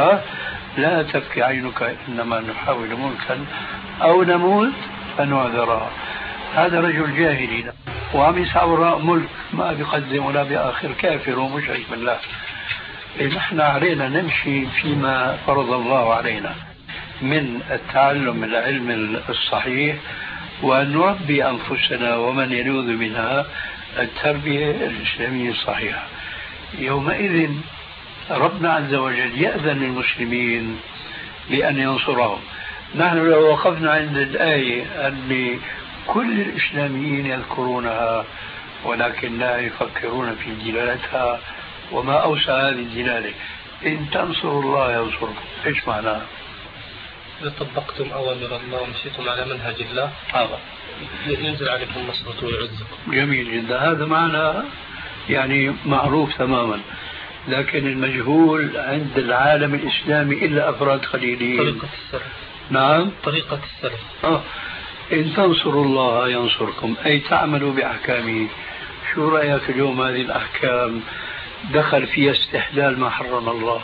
لا تبكي عينك إنما نحاول ملكا أو نموت فنعذرا. هذا رجل جاهلي وعم يسعى وراء ملك ما بيقدم ولا بآخر، كافر ومشرك بالله. نحن علينا نمشي فيما فرض الله علينا من التعلم العلم الصحيح، وأن نربي أنفسنا ومن يلوذ منها التربية الإسلامية الصحيحة. يومئذ ربنا عز وجل يأذن للمسلمين بأن ينصرهم. نحن لو وقفنا عند الآية اللي كل الإسلاميين يذكرونها ولكن لا يفكرون في دلالتها وما أوسع هذه الدلالة، إن تنصروا الله ينصركم، إيش معناها؟ إذا طبقتم أوامر الله ومشيتم على منهج الله ينزل عليكم نصرته ويعزكم. جميل جدا، هذا معنى يعني معروف تماما، لكن المجهول عند العالم الإسلامي إلا أفراد قليلين. طريقة السلف. نعم، طريقة السلف. إن تنصروا الله ينصركم، أي تعملوا بأحكامه. شو رأيك اليوم هذه الأحكام دخل فيها استحلال ما حرم الله؟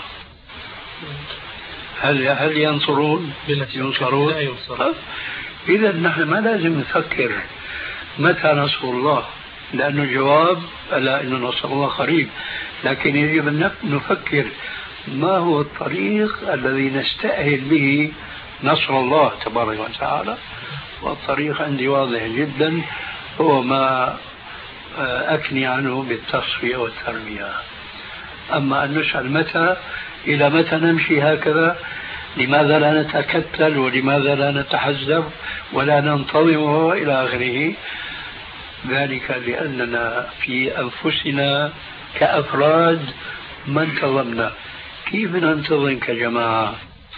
هل ينصرون؟ ينصرون؟ لا ينصرون. إذا نحن ما لازم نفكر متى نصر الله، لأنه الجواب ألا إن نصر الله قريب، لكن يجب أن نفكر ما هو الطريق الذي نستأهل به نصر الله تبارك وتعالى. والطريق عندي واضح جدا، هو ما أكني عنه بالتصفية والتربية. أما أن نسأل متى، إلى متى نمشي هكذا، لماذا لا نتكتل ولماذا لا نتحزب ولا ننتظم وإلى آخره، ذلك لأننا في أنفسنا كأفراد ما انتظمنا. كيف ننتظم كجماعة؟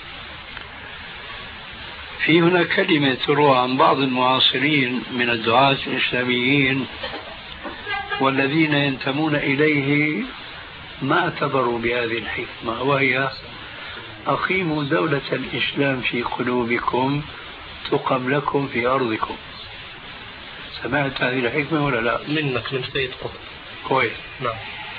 في هنا كلمة تروى عن بعض المعاصرين من الدعاة الإسلاميين والذين ينتمون إليه ما اعتبروا بهذه الحكمة، وهي أقيموا دولة الإسلام في قلوبكم تقم لكم في أرضكم. سمعت هذه الحكمة ولا لا؟ منك من سيد قطب. كويس. نعم.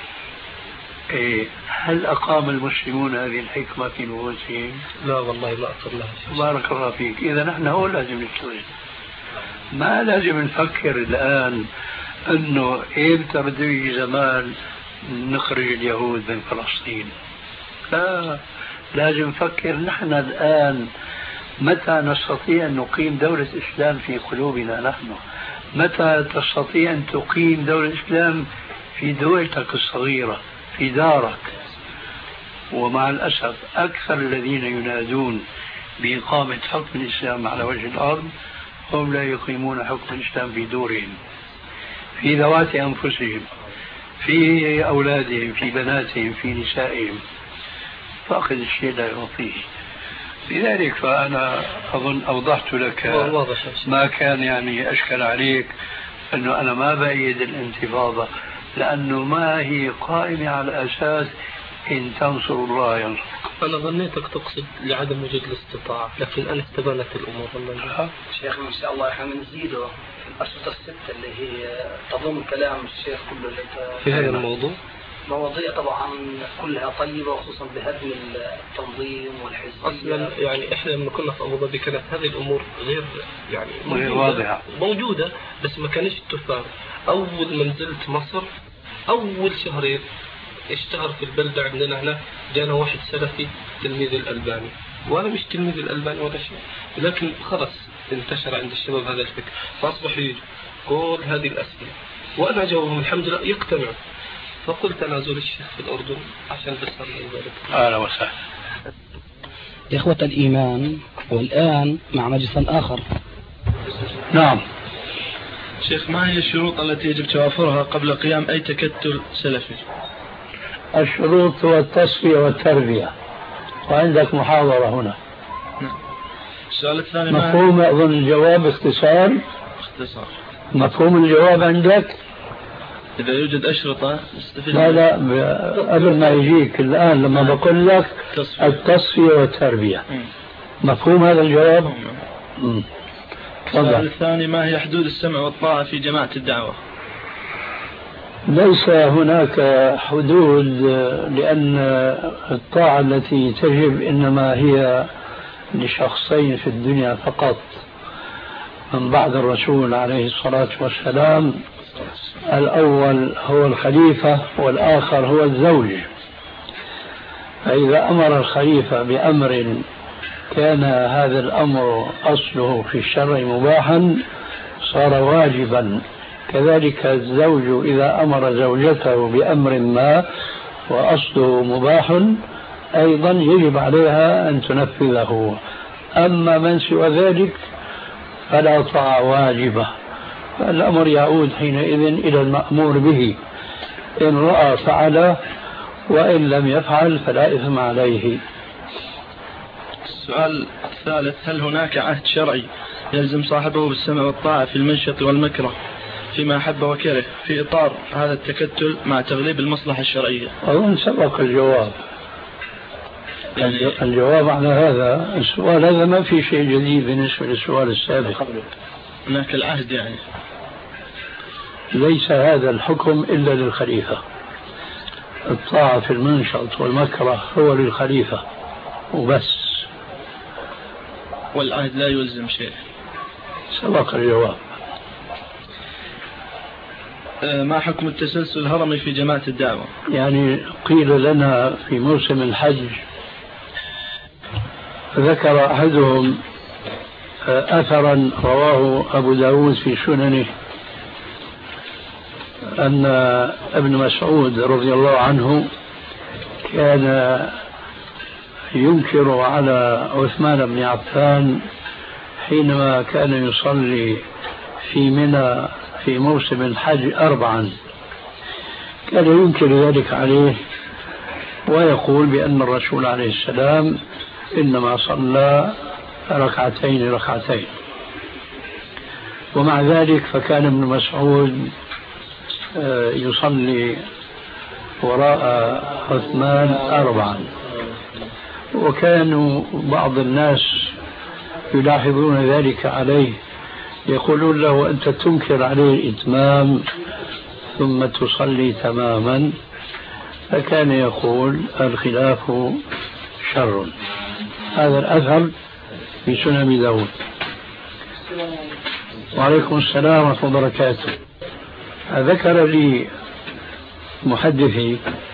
هل أقام المسلمون هذه الحكمة في نفوسهم؟ لا والله ما أقمناها. بارك الله فيك. إذا نحن هو لازم نشتغل، ما لازم نفكر الآن أنه إمتى بده يجي زمان نخرج اليهود من فلسطين. لا، لازم نفكر نحن الآن متى نستطيع أن نقيم دولة إسلام في قلوبنا نحن، متى تستطيع أن تقيم دولة إسلام في دولتك الصغيرة في دارك. ومع الأسف أكثر الذين ينادون بإقامة حكم الإسلام على وجه الأرض هم لا يقيمون حكم الإسلام في دورهم، في ذوات أنفسهم، في أولادهم، في بناتهم، في نسائهم. فاقد الشيء لا يعطيه. لذلك فأنا أظن أوضحت لك ما كان يعني أشكل عليك، أنه أنا ما بأيد الانتفاضة، لأنه ما هي قائمة على أساس إن تنصروا الله ينصركم. أنا ظنيتك تقصد لعدم وجود الاستطاعة، لكن أنا استبانت الأمور. الله شيخنا إن شاء الله إحنا نزيده في الأشرطة الستة اللي هي تضم كلام الشيخ كله في هذا الموضوع. مواضيع طبعا كلها طيبة، وخصوصا بهدم التنظيم والحزبية. أصلا يعني إحنا لما كنا في أبو ظبي كانت هذه الأمور غير يعني موجودة بس ما كانش تثار. أول ما نزلت مصر أول شهرين اشتهر في البلدة عندنا هنا، جانا واحد سلفي تلميذ الألباني، وأنا مش تلميذ الألباني ولا شيء، لكن خلص انتشر عند الشباب هذا الفكر، فأصبحوا يجوا كل هذه الأسئلة وأنا أجاوبهم الحمد لله يقتنعوا. فقلت أنا أزور الشيخ في الأردن عشان بس ذلك. أهلا وسهلا. إخوة الإيمان، والآن مع مجلس آخر. نعم شيخ، ما هي الشروط التي يجب توافرها قبل قيام أي تكتل سلفي؟ الشروط هو التصفية والتربية، وعندك محاضرة هنا. نعم. السؤال الثاني مفهوم أظن الجواب اختصار. مفهوم الجواب عندك؟ إذا يوجد أشرطة لا قبل ما يجيك الآن لما بقول لك التصفية والتربية. مفهوم هذا الجواب؟ السؤال الثاني ما هي حدود السمع والطاعة في جماعة الدعوة؟ ليس هناك حدود، لأن الطاعة التي تجب إنما هي لشخصين في الدنيا فقط من بعد الرسول عليه الصلاة والسلام. الأول هو الخليفة والآخر هو الزوج. فإذا أمر الخليفة بأمر كان هذا الأمر أصله في الشرع مباحا صار واجبا، كذلك الزوج إذا أمر زوجته بأمر ما وأصله مباح أيضا يجب عليها أن تنفذه. أما من سوى ذلك فلا طاعة واجبة، فالأمر يعود حينئذ إلى المأمور به، إن رأى فعله وإن لم يفعل فلا إثم عليه. السؤال الثالث هل هناك عهد شرعي يلزم صاحبه بالسمع والطاعة في المنشط والمكره فيما أحب وكره في إطار هذا التكتل مع تغليب المصلحة الشرعية؟ أظن سبق الجواب. يعني الجواب على هذا السؤال هذا ما في شيء جديد بالنسبة للسؤال السابق. هناك العهد يعني ليس هذا الحكم إلا للخليفة. الطاعة في المنشط والمكره هو للخليفة وبس، والعهد لا يلزم شيء. سبق الجواب. ما حكم التسلسل الهرمي في جماعة الدعوة؟ يعني قيل لنا في موسم الحج، ذكر أحدهم أثرا رواه أبو داود في سننه أن ابن مسعود رضي الله عنه كان ينكر على عثمان بن عفان حينما كان يصلي في منى في موسم الحج 4، كان ينكر ذلك عليه ويقول بأن الرسول عليه السلام إنما صلى ركعتين، ومع ذلك فكان ابن مسعود يصلي وراء عثمان 4. وكانوا بعض الناس يلاحظون ذلك عليه، يقولون له أنت تنكر عليه الإتمام ثم تصلي تماما، فكان يقول الخلاف شر. هذا الأثر في سنن داود. وعليكم السلام ورحمة الله وبركاته. ذكر لي محدثي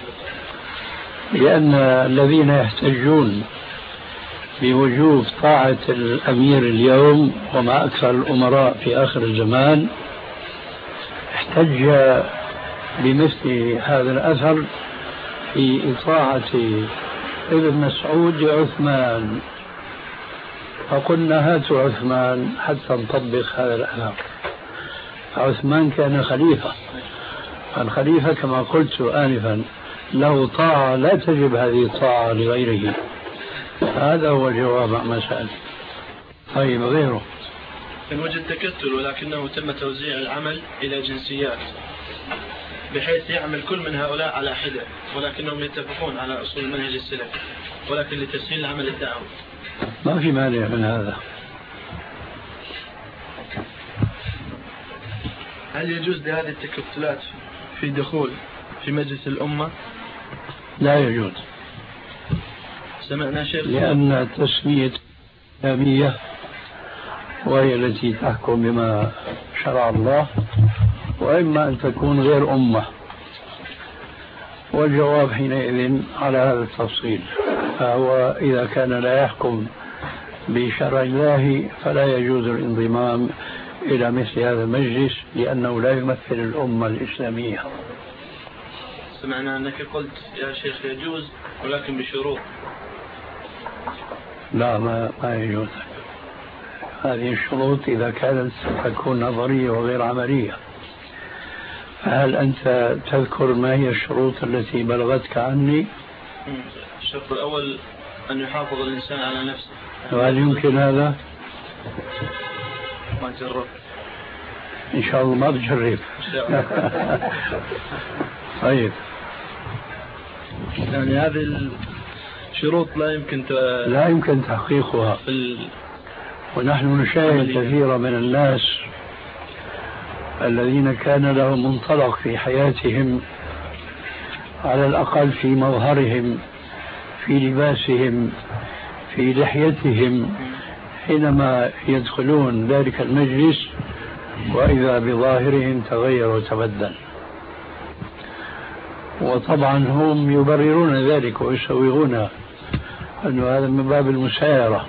بأن الذين يحتجون بوجوب طاعة الأمير اليوم ومع أكثر الأمراء في آخر الزمان احتج بمثل هذا الأثر في إطاعة ابن مسعود لعثمان، فقلنا هاتوا عثمان حتى نطبق هذا الأثر. عثمان كان خليفة، الخليفة كما قلت آنفا له طاعة لا تجب هذه الطاعة لغيره. هذا هو الجواب عما سأل. طيب غيره إن وجد تكتل ولكنه تم توزيع العمل إلى جنسيات بحيث يعمل كل من هؤلاء على حدة، ولكنهم يتفقون على أصول المنهج السلفي، ولكن لتسهيل العمل الدعوي. ما في مانع من هذا. هل يجوز لهذه التكتلات في دخول في مجلس الأمة؟ لا يجوز. سمعنا شيخ لأن التسمية إسلامية وهي التي تحكم بما شرع الله، وإما أن تكون غير أمة، والجواب حينئذ على هذا التفصيل. فهو إذا كان لا يحكم بشرع الله فلا يجوز الانضمام إلى مثل هذا المجلس لأنه لا يمثل الأمة الإسلامية. سمعنا أنك قلت يا شيخ يجوز ولكن بشروط. لا ما يجوز. هذه الشروط إذا كانت تكون نظرية وغير عملية. هل أنت تذكر ما هي الشروط التي بلغتك عني؟ الشرط الأول أن يحافظ الإنسان على نفسه. وهل يمكن هذا؟ ما جرب. إن شاء الله ما بجرب. طيب. يعني هذه الشروط لا يمكن تحقيقها. ونحن نشاهد كثيرا من الناس الذين كان لهم منطلق في حياتهم، على الأقل في مظهرهم، في لباسهم، في لحيتهم، حينما يدخلون ذلك المجلس وإذا بظاهرهم تغير وتبدل. وطبعا هم يبررون ذلك ويسوغون أن هذا من باب المسايرة،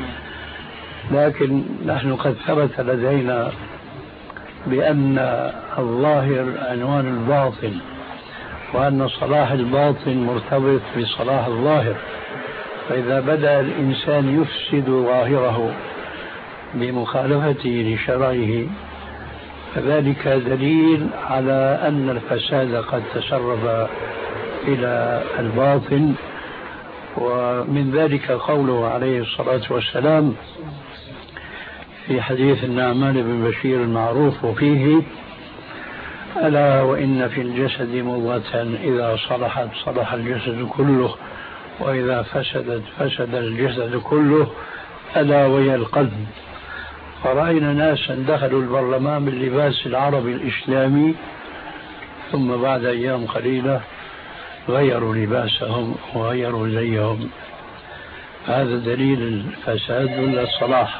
لكن نحن قد ثبت لدينا بأن الظاهر عنوان الباطن، وأن صلاح الباطن مرتبط بصلاح الظاهر. فإذا بدأ الإنسان يفسد ظاهره بمخالفته لشرعه فذلك دليل على أن الفساد قد تسرب إلى الباطن. ومن ذلك قوله عليه الصلاة والسلام في حديث النعمان بن بشير المعروف وفيه: ألا وإن في الجسد مضغة إذا صلحت صلح الجسد كله وإذا فسدت فسد الجسد كله ألا وهي القلب. فرأينا ناسا دخلوا البرلمان باللباس العربي الإسلامي ثم بعد أيام قليلة غيروا لباسهم وغيروا زيهم. هذا دليل الفساد ولا الصلاح.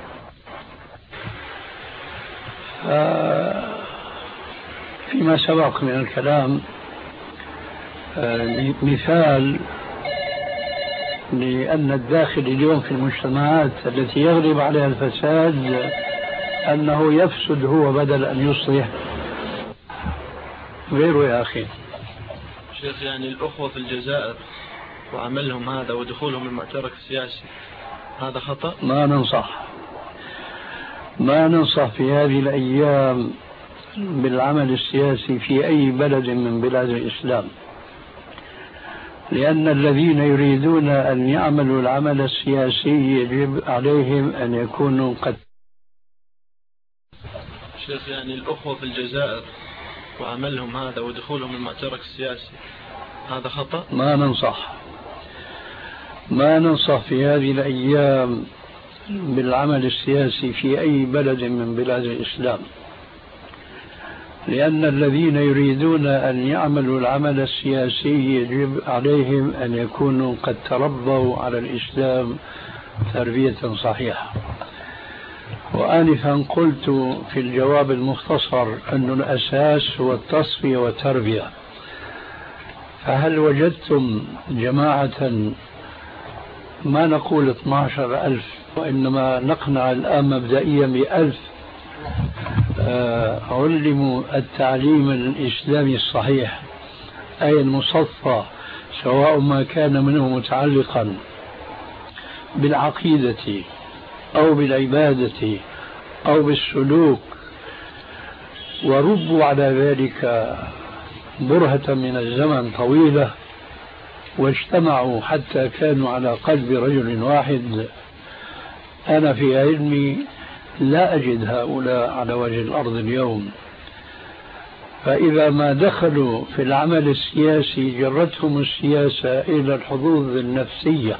فيما سبق من الكلام مثال لأن الداخل اليوم في المجتمعات التي يغلب عليها الفساد أنه يفسد هو بدل أن يصلح غيره. يا أخي شيخ، يعني الأخوة في الجزائر وعملهم هذا ودخولهم المعترك السياسي هذا خطأ؟ ما ننصح في هذه الأيام بالعمل السياسي في أي بلد من بلاد الإسلام. لأن الذين يريدون أن يعملوا العمل السياسي يجب عليهم أن يكونوا قد. شيخ، يعني الأخوة في الجزائر وعملهم هذا ودخولهم المعترك السياسي هذا خطأ؟ ما ننصح في هذه الأيام بالعمل السياسي في أي بلد من بلاد الإسلام، لأن الذين يريدون أن يعملوا العمل السياسي يجب عليهم أن يكونوا قد تربوا على الإسلام تربية صحيحة. وآنفا قلت في الجواب المختصر أن الأساس هو التصفية والتربية. فهل وجدتم جماعة، ما نقول 12,000 وإنما نقنع الآن مبدئيا ب1,000 علموا التعليم الإسلامي الصحيح أي المصفى، سواء ما كان منه متعلقا بالعقيدة أو بالعبادة أو بالسلوك، وربوا على ذلك برهة من الزمن طويلة، واجتمعوا حتى كانوا على قلب رجل واحد. أنا في علمي لا أجد هؤلاء على وجه الأرض اليوم. فإذا ما دخلوا في العمل السياسي جرتهم السياسة إلى الحظوظ النفسية،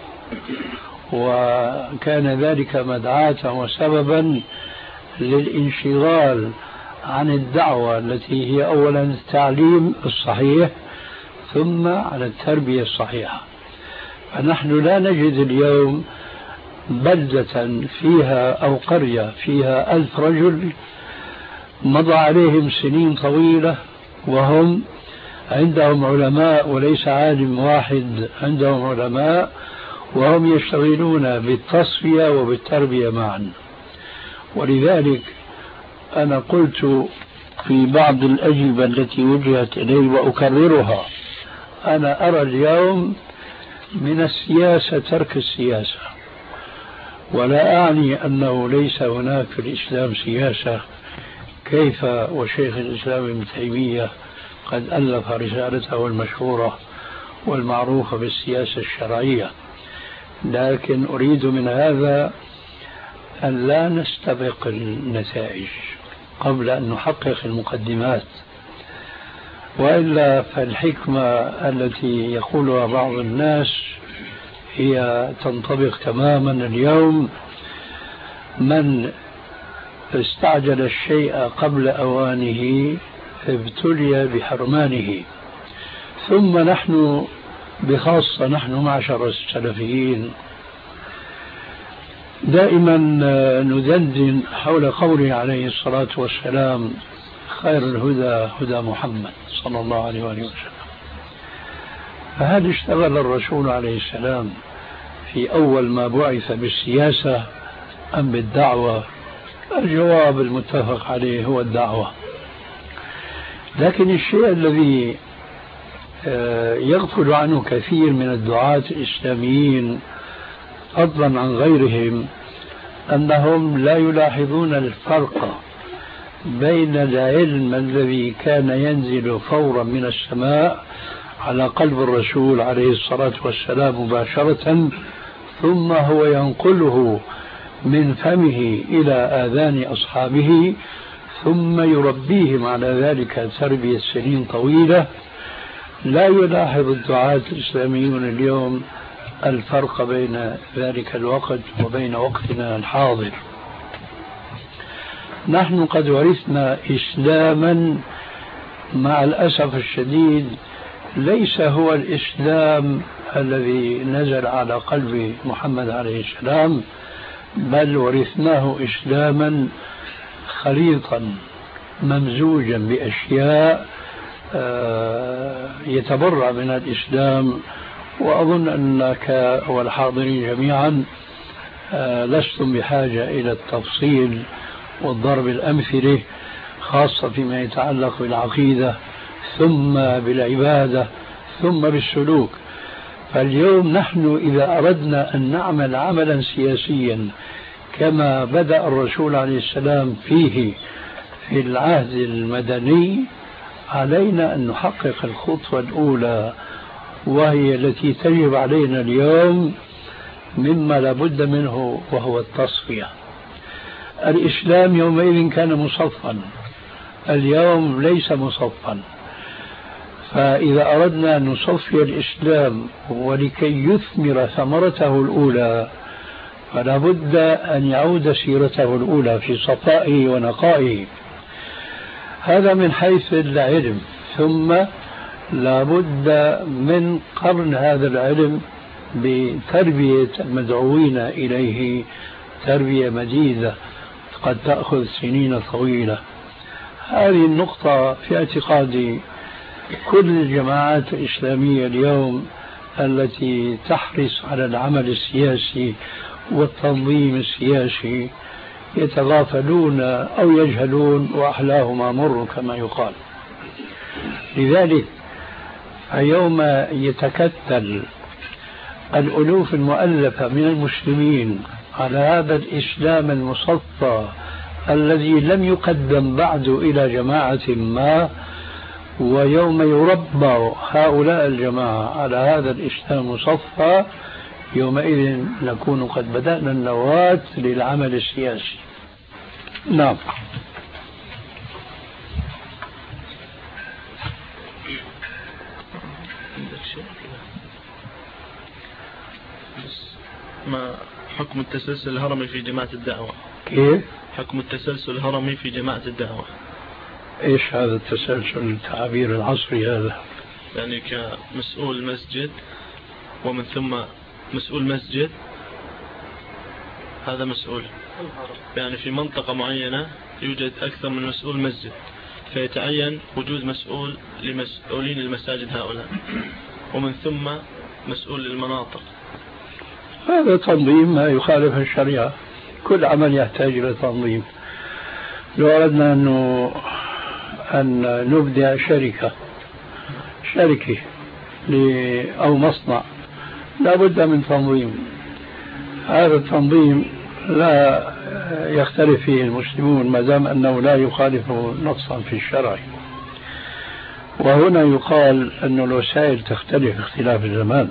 وكان ذلك مدعاة وسببا للانشغال عن الدعوة التي هي أولا التعليم الصحيح ثم على التربية الصحيحة. فنحن لا نجد اليوم بلدة فيها أو قرية فيها 1000 رجل مضى عليهم سنين طويلة وهم عندهم علماء، وليس عالم واحد، عندهم علماء وهم يشتغلون بالتصفية وبالتربية معا. ولذلك أنا قلت في بعض الأجوبة التي وجهت إلي وأكررها، أنا أرى اليوم من السياسة ترك السياسة، ولا أعني أنه ليس هناك في الإسلام سياسة، كيف وشيخ الإسلام ابن تيمية قد ألف رسالته المشهورة والمعروفة بالسياسة الشرعية. لكن أريد من هذا أن لا نستبق النتائج قبل أن نحقق المقدمات، وإلا فالحكمة التي يقولها بعض الناس هي تنطبق تماما اليوم: من استعجل الشيء قبل أوانه ابتلي بحرمانه. ثم نحن بخاصة نحن معشر السلفيين دائما ندندن حول قوله عليه الصلاة والسلام: خير الهدى هدى محمد صلى الله عليه وآله وسلم. فهل اشتغل الرسول عليه السلام في أول ما بعث بالسياسة أم بالدعوة؟ الجواب المتفق عليه هو الدعوة. لكن الشيء الذي يغفل عنه كثير من الدعاة الإسلاميين فضلا عن غيرهم أنهم لا يلاحظون الفرق بين العلم الذي كان ينزل فورا من السماء على قلب الرسول عليه الصلاة والسلام مباشرة، ثم هو ينقله من فمه إلى آذان أصحابه، ثم يربيهم على ذلك تربية سنين طويلة. لا يلاحظ الدعاة الإسلاميون اليوم الفرق بين ذلك الوقت وبين وقتنا الحاضر. نحن قد ورثنا إسلاما مع الأسف الشديد ليس هو الإسلام الذي نزل على قلب محمد عليه السلام، بل ورثناه إسلاما خليطا ممزوجا بأشياء يتبرع من الإسلام. وأظن أنك والحاضرين جميعا لستم بحاجة إلى التفصيل والضرب الأمثلة، خاصة فيما يتعلق بالعقيدة ثم بالعبادة ثم بالسلوك. فاليوم نحن إذا أردنا أن نعمل عملا سياسيا كما بدأ الرسول عليه السلام فيه في العهد المدني، علينا أن نحقق الخطوة الأولى وهي التي تجب علينا اليوم مما لا بد منه، وهو التصفية. الإسلام يومئذ كان مصفا، اليوم ليس مصفا. فإذا أردنا أن نصفي الإسلام ولكي يثمر ثمرته الأولى فلا بد أن يعود سيرته الأولى في صفائه ونقائه. هذا من حيث العلم. ثم لا بد من قرن هذا العلم بتربية المدعوين إليه تربية مديدة قد تأخذ سنين طويلة. هذه النقطة في اعتقادي كل الجماعات الإسلامية اليوم التي تحرص على العمل السياسي والتنظيم السياسي يتغافلون أو يجهلون وأحلاهما مر كما يقال. لذلك يوم يتكتل الألوف المؤلفة من المسلمين على هذا الإسلام المصفى الذي لم يقدم بعد إلى جماعة ما، ويوم يربى هؤلاء الجماعة على هذا الإسلام المصفى يومئذ نكون قد بدأنا النواة للعمل السياسي. نعم. ما حكم التسلسل الهرمي في جماعة الدعوة؟ كيف؟ حكم التسلسل الهرمي في جماعة الدعوة. ايش هذا التسلسل التعبير العصري هذا؟ يعني كمسؤول مسجد ومن ثم مسؤول مسجد، هذا مسؤول، يعني في منطقة معينة يوجد أكثر من مسؤول مسجد فيتعين وجود مسؤول لمسؤولين المساجد هؤلاء، ومن ثم مسؤول للمناطق. هذا تنظيم ما يخالف الشريعة. كل عمل يحتاج إلى تنظيم. لو أردنا أن نبدأ شركة أو مصنع لا بد من تنظيم. هذا التنظيم لا يختلف فيه المسلمون ما دام أنه لا يخالف نصا في الشرع. وهنا يقال أن الوسائل تختلف اختلاف الزمان،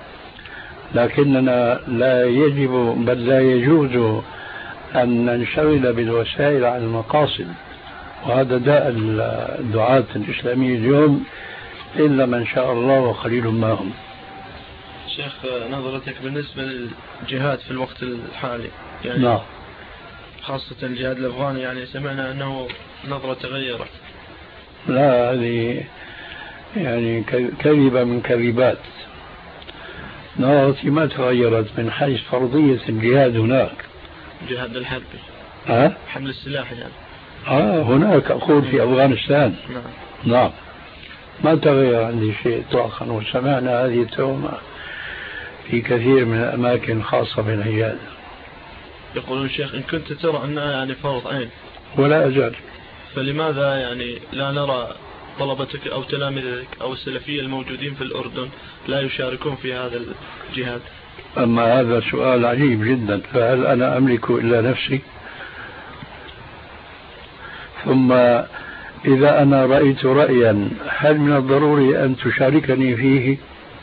لكننا لا يجب بل لا يجوز أن ننشغل بالوسائل عن المقاصد، وهذا داء الدعاة الإسلاميين اليوم إلا من شاء الله وقليل ما هم. شيخ، نظرتك بالنسبة للجهاد في الوقت الحالي يعني نعم. خاصة الجهاد الأفغاني، يعني سمعنا أنه نظرة تغيرت. لا، هذه يعني كذبة من كذبات. نظرتي ما تغيرت من حيث فرضية الجهاد هناك. جهاد الحربي، حمل السلاح يعني. هناك أقول في أفغانستان. نعم. ما تغير عندي شيء إطلاقا، وسمعنا هذه التهمة في كثير من الأماكن خاصة بالعيادة. يقولون شيخ إن كنت ترى أنها يعني فرض عين ولا أزال، فلماذا يعني لا نرى طلبتك أو تلامذتك أو السلفية الموجودين في الأردن لا يشاركون في هذا الجهاد؟ أما هذا سؤال عجيب جدا. فهل أنا أملك إلا نفسي؟ ثم إذا أنا رأيت رأيا هل من الضروري أن تشاركني فيه؟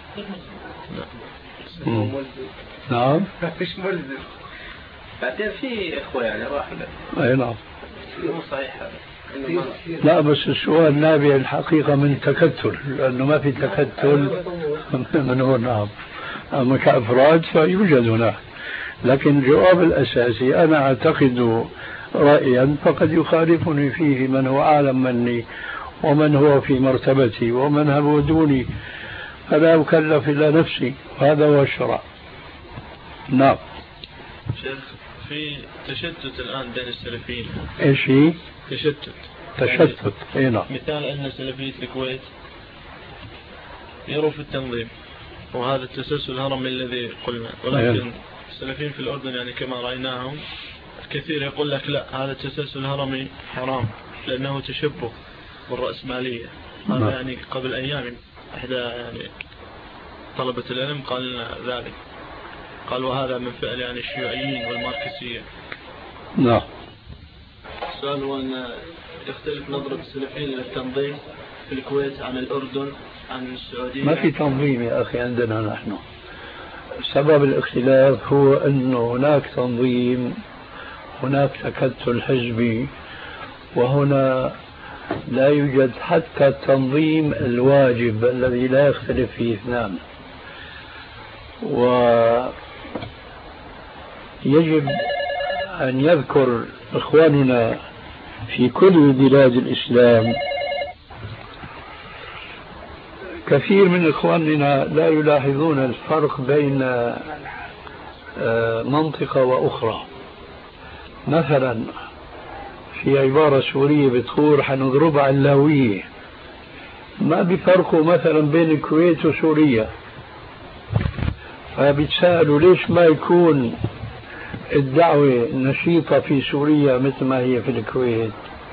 نعم. مش ملزم. بعدين في إخوة يعني راحوا. أي نعم. مو صحيح هذا. لا، بس السؤال نابع الحقيقة من تكتل، لأنه ما في تكتل من هو. نعم. أما كأفراد فيوجد هناك، لكن الجواب الأساسي أنا أعتقد رأيا فقد يخالفني فيه من هو أعلم مني ومن هو في مرتبتي ومن هو دوني، فلا أكلف إلا نفسي، وهذا هو الشرع. نعم. شيخ، في تشتت الآن بين السلفيين. إيش هي؟ تشتت. إيه نعم. مثال أن سلفية الكويت يروا في التنظيم وهذا التسلسل الهرمي الذي قلنا، ولكن السلفيين في الأردن يعني كما رأيناهم كثير يقول لك لا، هذا التسلسل الهرمي حرام لأنه تشبه بالرأسمالية. هذا يعني قبل أيام إحدى يعني طلبة العلم قال لنا ذلك، قال وهذا من فعل يعني الشيوعيين والماركسية. نعم. السؤال هو أن تختلف نظرة السلفيين للتنظيم في الكويت عن الأردن عن السعودية. ما في تنظيم يا أخي عندنا نحن. سبب الاختلاف هو أن هناك تنظيم، هناك تكتل حزبي، وهنا لا يوجد حتى التنظيم الواجب الذي لا يختلف فيه اثنان. ويجب أن يذكر إخواننا في كل بلاد الإسلام، كثير من إخواننا لا يلاحظون الفرق بين منطقة وأخرى. مثلا في عبارة سورية بتقول حنضربها علاوية، ما بيفرقوا مثلا بين الكويت وسوريا. فبيتسألوا ليش ما يكون الدعوة نشيطة في سوريا مثل ما هي في الكويت.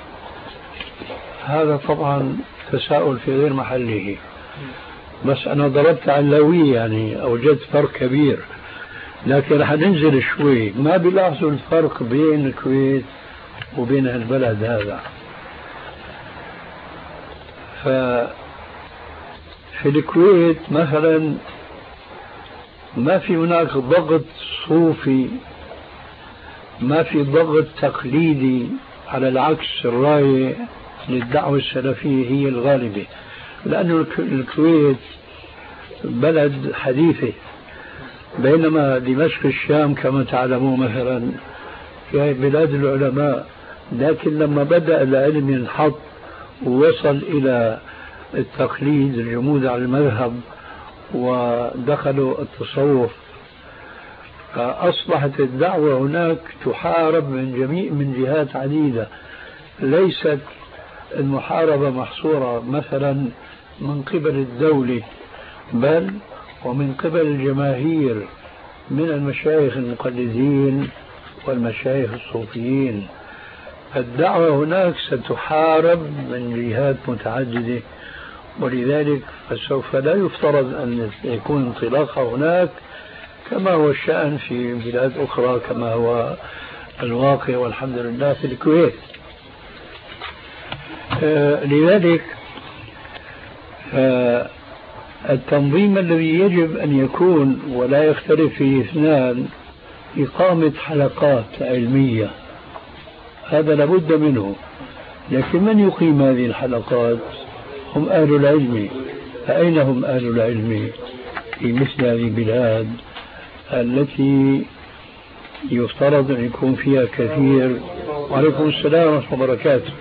هذا طبعا تساؤل في غير محله، بس أنا ضربت علاوية يعني أوجدت فرق كبير. لكن رح ننزل شوي، ما بيلاحظوا الفرق بين الكويت وبين البلد هذا. ففي الكويت مثلا ما في هناك ضغط صوفي، ما في ضغط تقليدي، على العكس الراية للدعوة السلفية هي الغالبة، لأن الكويت بلد حديثة، بينما دمشق الشام كما تعلمون مثلا في بلاد العلماء. لكن لما بدأ العلم ينحط ووصل إلى التقليد الجمود على المذهب ودخلوا التصوف، أصبحت الدعوة هناك تحارب من جهات عديدة. ليست المحاربة محصورة مثلا من قبل الدولة، بل ومن قبل الجماهير من المشايخ المقلدين والمشايخ الصوفيين. الدعوة هناك ستحارب من جهات متعددة، ولذلك فسوف لا يفترض أن يكون انطلاقها هناك كما هو الشأن في بلاد أخرى، كما هو الواقع والحمد لله في الكويت. لذلك التنظيم الذي يجب أن يكون ولا يختلف فيه اثنان إقامة حلقات علمية، هذا لابد منه. لكن من يقيم هذه الحلقات؟ هم أهل العلم. فأين هم أهل العلم في مثل هذه البلاد التي يفترض أن يكون فيها كثير؟ وعليكم السلام ورحمة الله وبركاته.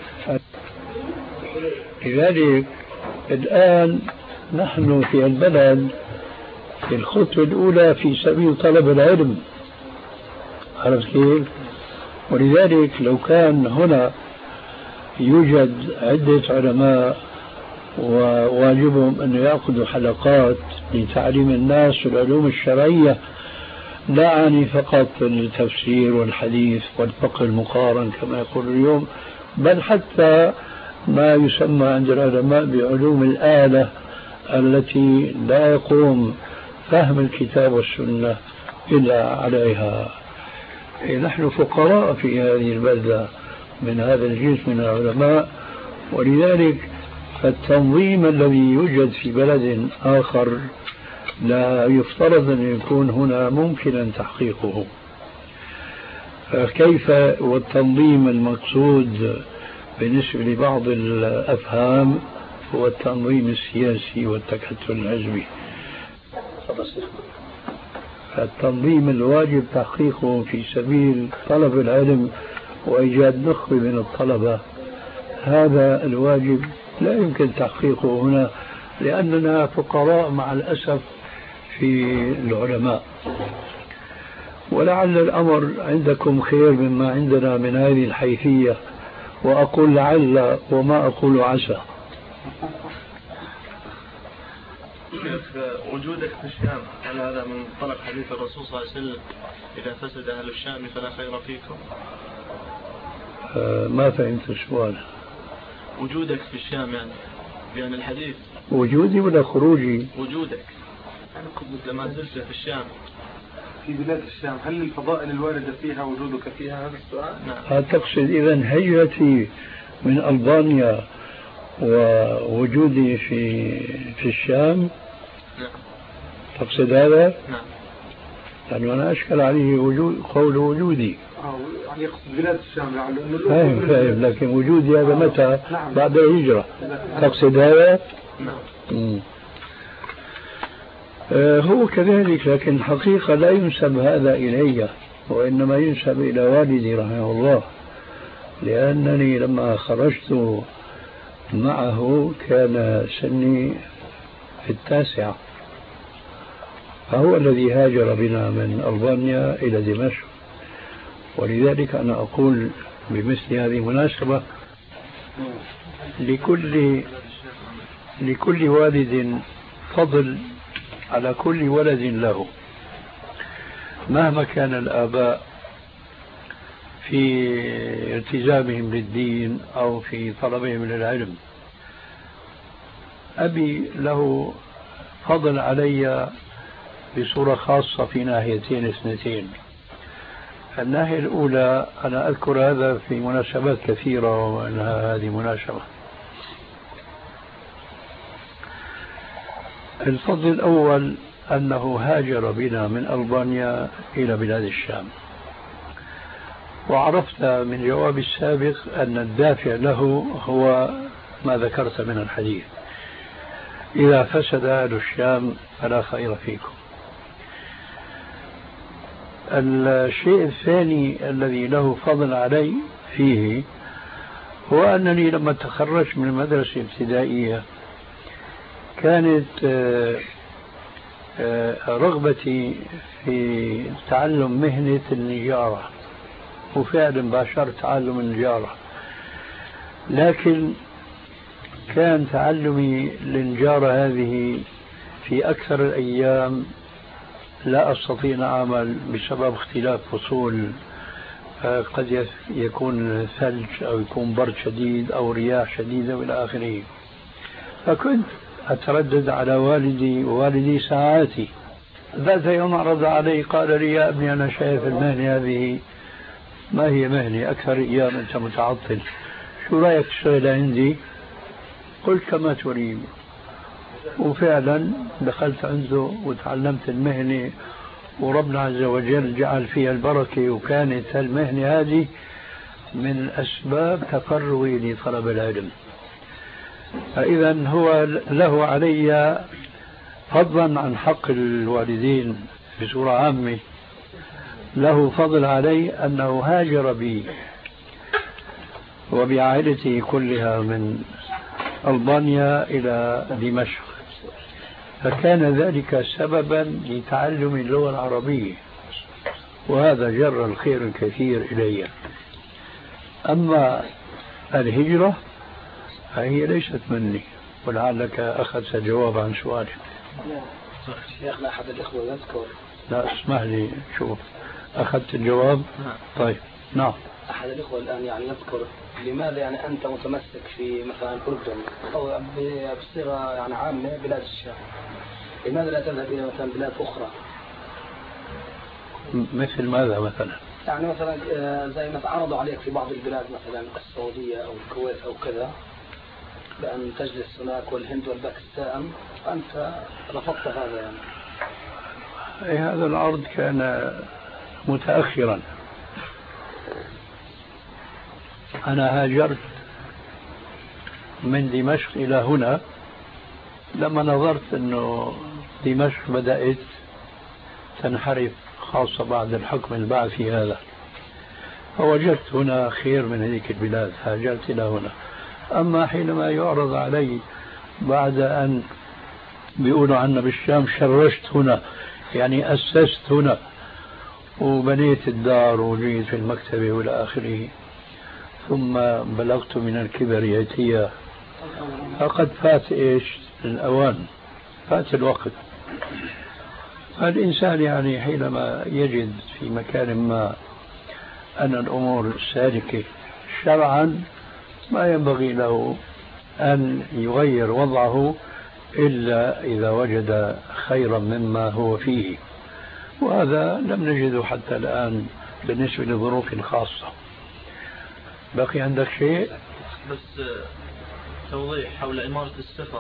لذلك الآن نحن في البلد في الخطوة الأولى في سبيل طلب العلم، عرفت كيف؟ ولذلك لو كان هنا يوجد عدة علماء وواجبهم أن يأخذوا حلقات لتعليم الناس العلوم الشرعية، لا أعني فقط التفسير والحديث والفقه المقارن كما يقول اليوم، بل حتى ما يسمى عند العلماء بعلوم الآلة التي لا يقوم فهم الكتاب والسنة إلا عليها. نحن فقراء في هذه البلدة من هذا الجنس من العلماء، ولذلك فالتنظيم الذي يوجد في بلد آخر لا يفترض أن يكون هنا ممكنا تحقيقه. فكيف والتنظيم المقصود بالنسبة لبعض الأفهام هو التنظيم السياسي والتكتل الحزبي. التنظيم الواجب تحقيقه في سبيل طلب العلم وإيجاد نخبة من الطلبة، هذا الواجب لا يمكن تحقيقه هنا، لأننا فقراء مع الأسف في العلماء. ولعل الأمر عندكم خير مما عندنا من هذه الحيثية، وأقول لعل وما أقول عسى. وجودك في الشام هل هذا من طلب حديث الرسول صلى الله عليه وسلم إذا فسد أهل الشام فلا خير فيكم؟ ما فهمت السؤال. وجودك في الشام يعني الحديث وجودي ولا خروجي؟ وجودك لما زلت في الشام في بلاد الشام هل الفضائل الواردة فيها وجودك فيها؟ هذا السؤال. تقصد إذن هجرتي من ألبانيا ووجودي في الشام؟ تقصد هذا؟ نعم. لأنه أنا أشكل عليه قول وجودي. يعني يقصد بلاد الشام يعني. فاهم لكن وجودي هذا متى؟ نعم. بعد الهجرة. تقصد هذا؟ نعم. هو كذلك، لكن الحقيقة لا ينسب هذا إلي، وإنما ينسب إلى والدي رحمه الله، لأنني لما خرجت معه كان سني في 9، فهو الذي هاجر بنا من ألبانيا إلى دمشق. ولذلك أنا أقول بمثل هذه المناسبة لكل والد فضل على كل ولد له، مهما كان الآباء في التزامهم للدين أو في طلبهم للعلم. أبي له فضل علي بصورة خاصة في ناحيتين اثنتين. الناحية الأولى أنا أذكر هذا في مناسبات كثيرة ومنها هذه مناسبة. الفضل الأول أنه هاجر بنا من ألبانيا إلى بلاد الشام، وعرفت من جواب السابق أن الدافع له هو ما ذكرت من الحديث: إذا فسد أهل الشام فلا خير فيكم. الشيء الثاني الذي له فضل علي فيه هو أنني لما تخرجت من المدرسة الابتدائية كانت رغبتي في تعلم مهنة النجارة، وفعلا باشرت تعلم النجارة، لكن كان تعلمي للنجارة هذه في أكثر الأيام لا أستطيع أن أعمل بسبب اختلاف فصول، قد يكون ثلج أو يكون برد شديد أو رياح شديدة وإلى آخره. فكنت أتردد على والدي ساعاتي. ذات يوم عرض علي قال لي: يا ابني أنا شايف المهنة هذه ما هي مهنة، أكثر أيام أنت متعطل، شو رأيك تشتغل عندي؟ قلت كما تريد، وفعلا دخلت عنده وتعلمت المهنة، وربنا عز وجل جعل فيها البركة، وكانت المهنة هذه من أسباب تقربي لطلب العلم. فإذا هو له علي فضلا عن حق الوالدين بصورة عامة، له فضل علي أنه هاجر بي وبعائلته كلها من ألبانيا إلى دمشق، فكان ذلك سببا لتعلم اللغة العربية، وهذا جر الخير الكثير إلي. أما الهجرة فهي ليست مني، ولعلك أخذت جواب عن سؤالك. شيخنا أحد الإخوة يذكر. لا اسمح لي، شوف أخذت الجواب. طيب نعم. أحد الإخوة الآن يعني يذكر لماذا يعني أنت متمسك في مثلا الأردن أو بصيغة يعني عامة بلاد الشام، لماذا لا تذهب إلى مثلا بلاد أخرى؟ مثل ماذا مثلا؟ يعني مثلا زي ما عرضوا عليك في بعض البلاد مثلا السعودية أو الكويت أو كذا بأن تجلس هناك، والهند والباكستان، فأنت رفضت هذا يعني. هذا العرض كان متأخرا. أنا هاجرت من دمشق إلى هنا لما نظرت أنه دمشق بدأت تنحرف، خاصة بعد الحكم البعثي هذا، فوجدت هنا خير من هذيك البلاد، هاجرت إلى هنا. أما حينما يعرض علي بعد أن بيقولوا عنا بالشام شرشت هنا، يعني أسست هنا وبنيت الدار وجيت في المكتبة والى آخره، ثم بلغت من الكبر يأتي، فقد فات إيش الأوان، فات الوقت. الإنسان يعني حينما يجد في مكان ما أن الأمور سالكة شرعا ما ينبغي له أن يغير وضعه إلا إذا وجد خيرا مما هو فيه. وهذا لم نجده حتى الآن بالنسبة لظروف خاصة. بقي عندك شيء؟ بس توضيح حول إمارة السفر.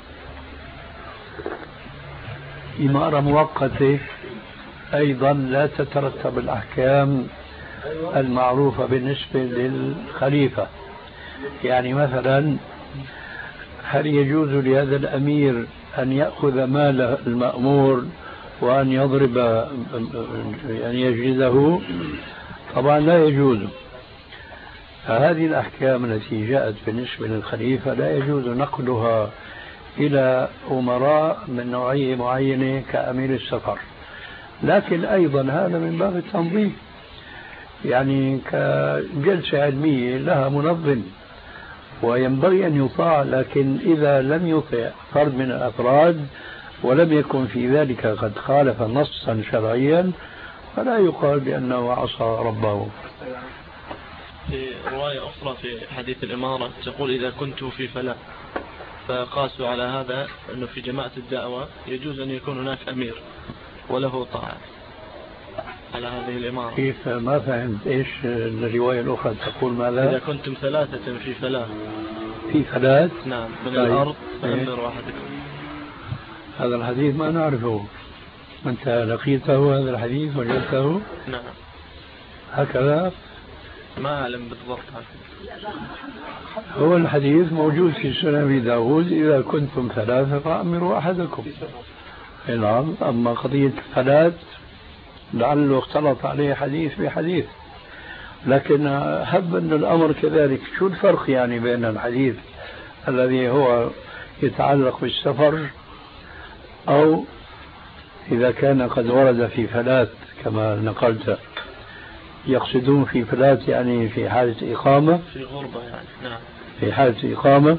إمارة مؤقتة أيضا لا تترتب الأحكام المعروفة بالنسبة للخليفة. يعني مثلا هل يجوز لهذا الأمير أن يأخذ مال المأمور وأن يضرب يعني يجلده؟ طبعا لا يجوز. فهذه الأحكام التي جاءت بالنسبة للخليفة لا يجوز نقلها إلى أمراء من نوعية معينة كأمير السفر. لكن أيضا هذا من باب التنظيم، يعني كجلسة علمية لها منظم وينبغي أن يطاع، لكن إذا لم يطع فرد من الأفراد ولم يكن في ذلك قد خالف نصا شرعيا فلا يقال بأنه عصى ربه. في رواية أخرى في حديث الإمارة تقول إذا كنت في فلاة، فقاسوا على هذا أنه في جماعة الدعوة يجوز أن يكون هناك أمير وله طاعة على هذه الإمارة. كيف؟ ما فهمت إيش الرواية الأخرى تقول ماذا؟ إذا كنتم ثلاثة في فلاة. في فلاة؟ نعم من الأرض فأمر واحدكم. هذا الحديث ما نعرفه. أنت لقيته هذا الحديث وجدته؟ نعم. هكذا؟ ما أعلم بالضبط هكذا. هو الحديث موجود في سنن أبي داود إذا كنتم ثلاثة فأمروا أحدكم. نعم. أما قضية الثلاث لعله اختلط عليه حديث بحديث، لكن هب أن الأمر كذلك. شو الفرق يعني بين الحديث الذي هو يتعلق بالسفر أو إذا كان قد ورد في فلات كما نقلت؟ يقصدون في فلات يعني في حالة إقامة، في غربة يعني. نعم في حالة إقامة.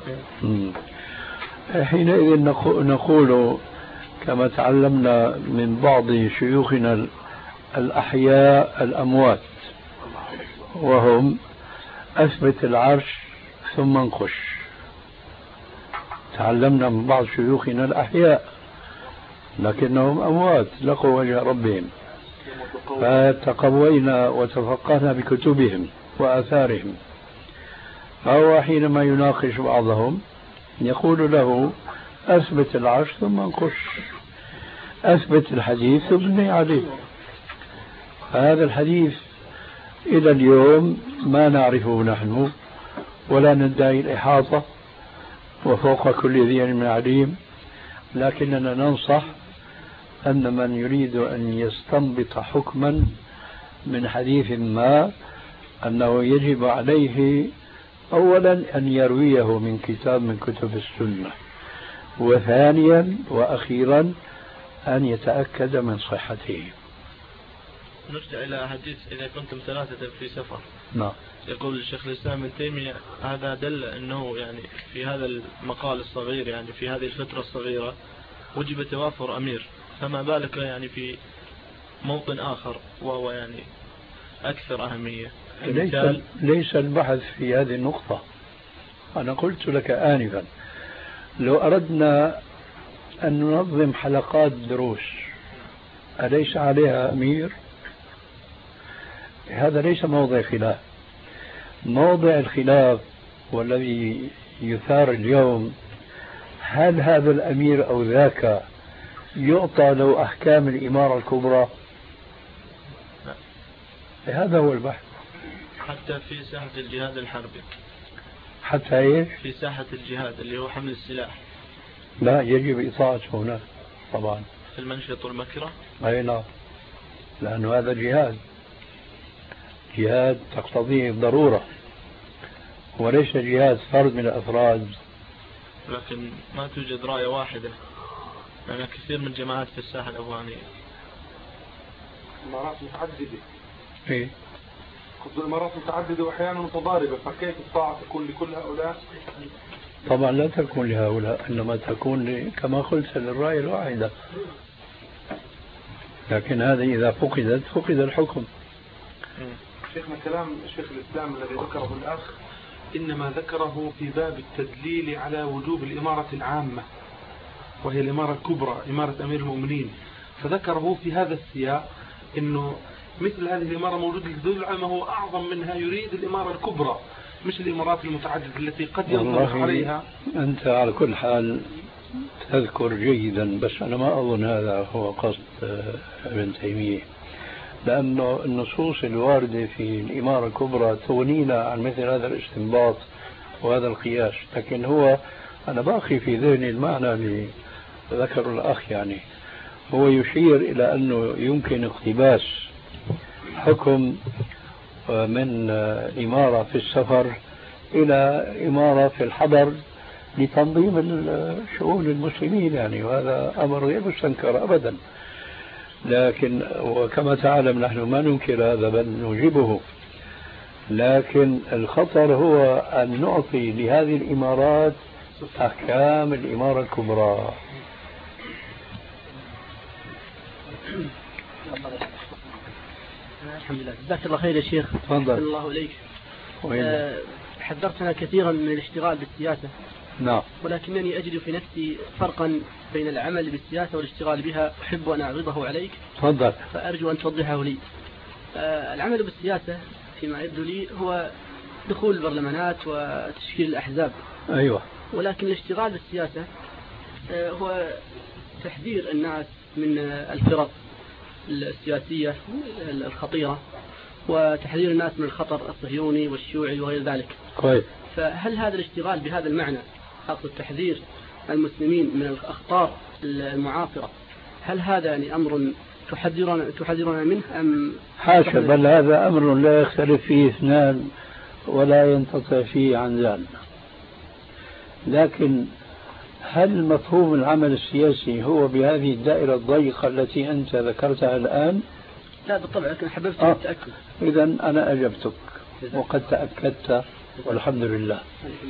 حينئذ نقول كما تعلمنا من بعض شيوخنا الأحياء الأموات وهم أثبت العرش ثم انقش. تعلمنا من بعض شيوخنا الأحياء لكنهم أموات لقوا وجه ربهم، فتقوينا وتفقهنا بكتبهم وآثارهم. فهو حينما يناقش بعضهم يقول له أثبت العرش ثم انقش، أثبت الحديث ثم عليه. هذا الحديث إلى اليوم ما نعرفه نحن ولا ندعي الإحاطة وفوق كل ذي علم عليم، لكننا ننصح أن من يريد أن يستنبط حكما من حديث ما أنه يجب عليه أولا أن يرويه من كتاب من كتب السنة، وثانيا وأخيرا أن يتأكد من صحته. نرجع إلى حديث إذا كنتم ثلاثة في سفر. نعم. يقول الشيخ الإسلام ابن تيمية هذا دل أنه يعني في هذا المقال الصغير يعني في هذه الفترة الصغيرة وجب توافر أمير، فما بالك يعني في موطن آخر وهو يعني أكثر أهمية. ليس البحث في هذه النقطة. أنا قلت لك آنفا لو أردنا أن ننظم حلقات دروس أليس عليها أمير؟ هذا ليس موضع خلاف. موضع الخلاف والذي يثار اليوم هل هذا الأمير أو ذاك يعطى له أحكام الإمارة الكبرى؟ هذا هو البحث. حتى في ساحة الجهاد الحربي. حتى إيه؟ في ساحة الجهاد اللي هو حمل السلاح. لا يجب إطاعته هناك طبعا. في المنشط والمكره. أي نعم، لأنه هذا جهاد، جهاد تقتضيه الضرورة وليس جهاد فرد من الأفراد. لكن ما توجد راية واحدة، يعني كثير من الجماعات في الساحة الأفغانية إمارات متعددة. إيه؟ الإمارات متعددة وأحيانا متضاربة، فكيف الطاعة تكون لكل هؤلاء؟ طبعا لا تكون لهؤلاء، إنما تكون كما قلت للراية الواحدة. لكن هذا إذا فقدت فقد الحكم. شيخنا كلام شيخ الإسلام الذي ذكره الأخ إنما ذكره في باب التدليل على وجوب الإمارة العامة وهي الإمارة الكبرى إمارة أمير المؤمنين، فذكره في هذا السياق أنه مثل هذه الإمارة موجودة لتدل على ما هو أعظم منها، يريد الإمارة الكبرى مش الإمارات المتعددة التي قد ينطبق عليها. أنت على كل حال تذكر جيدا، بس أنا ما أظن هذا هو قصد ابن تيمية، لأنه النصوص الواردة في الإمارة الكبرى تغنينا عن مثل هذا الاستنباط وهذا القياس. لكن هو أنا باقي في ذهني المعنى اللي ذكر الأخ، يعني هو يشير إلى أنه يمكن اقتباس حكم من إمارة في السفر إلى إمارة في الحضر لتنظيم شؤون المسلمين، يعني وهذا أمر غير مستنكر أبدا. لكن وكما تعلم نحن ما ننكر هذا بل نوجبه، لكن الخطر هو أن نعطي لهذه الإمارات أحكام الإمارة الكبرى. الحمد لله. جزاك الله خير يا شيخ. تفضل. الله إليك. حذرتنا كثيرا من الاشتغال بالسياسة. نعم. ولكنني أجد في نفسي فرقا بين العمل بالسياسة والاشتغال بها، أحب أن أعرضه عليك. تفضل. فأرجو أن توضحه لي. العمل بالسياسة فيما يبدو لي هو دخول البرلمانات وتشكيل الأحزاب. أيوة. ولكن الاشتغال بالسياسة هو تحذير الناس من الفرق السياسية الخطيرة، وتحذير الناس من الخطر الصهيوني والشيوعي وغير ذلك. كويس. فهل هذا الاشتغال بهذا المعنى، أقصد تحذير المسلمين من الأخطار المعاصرة، هل هذا يعني أمر تحذرنا منه أم حاشا؟ بل هذا أمر لا يختلف فيه اثنان ولا ينقطع فيه عن ذلك. لكن هل مفهوم العمل السياسي هو بهذه الدائرة الضيقة التي أنت ذكرتها الآن؟ لا بالطبع، لكن حببت التأكد. إذن أنا أجبتك وقد تأكدت والحمد لله.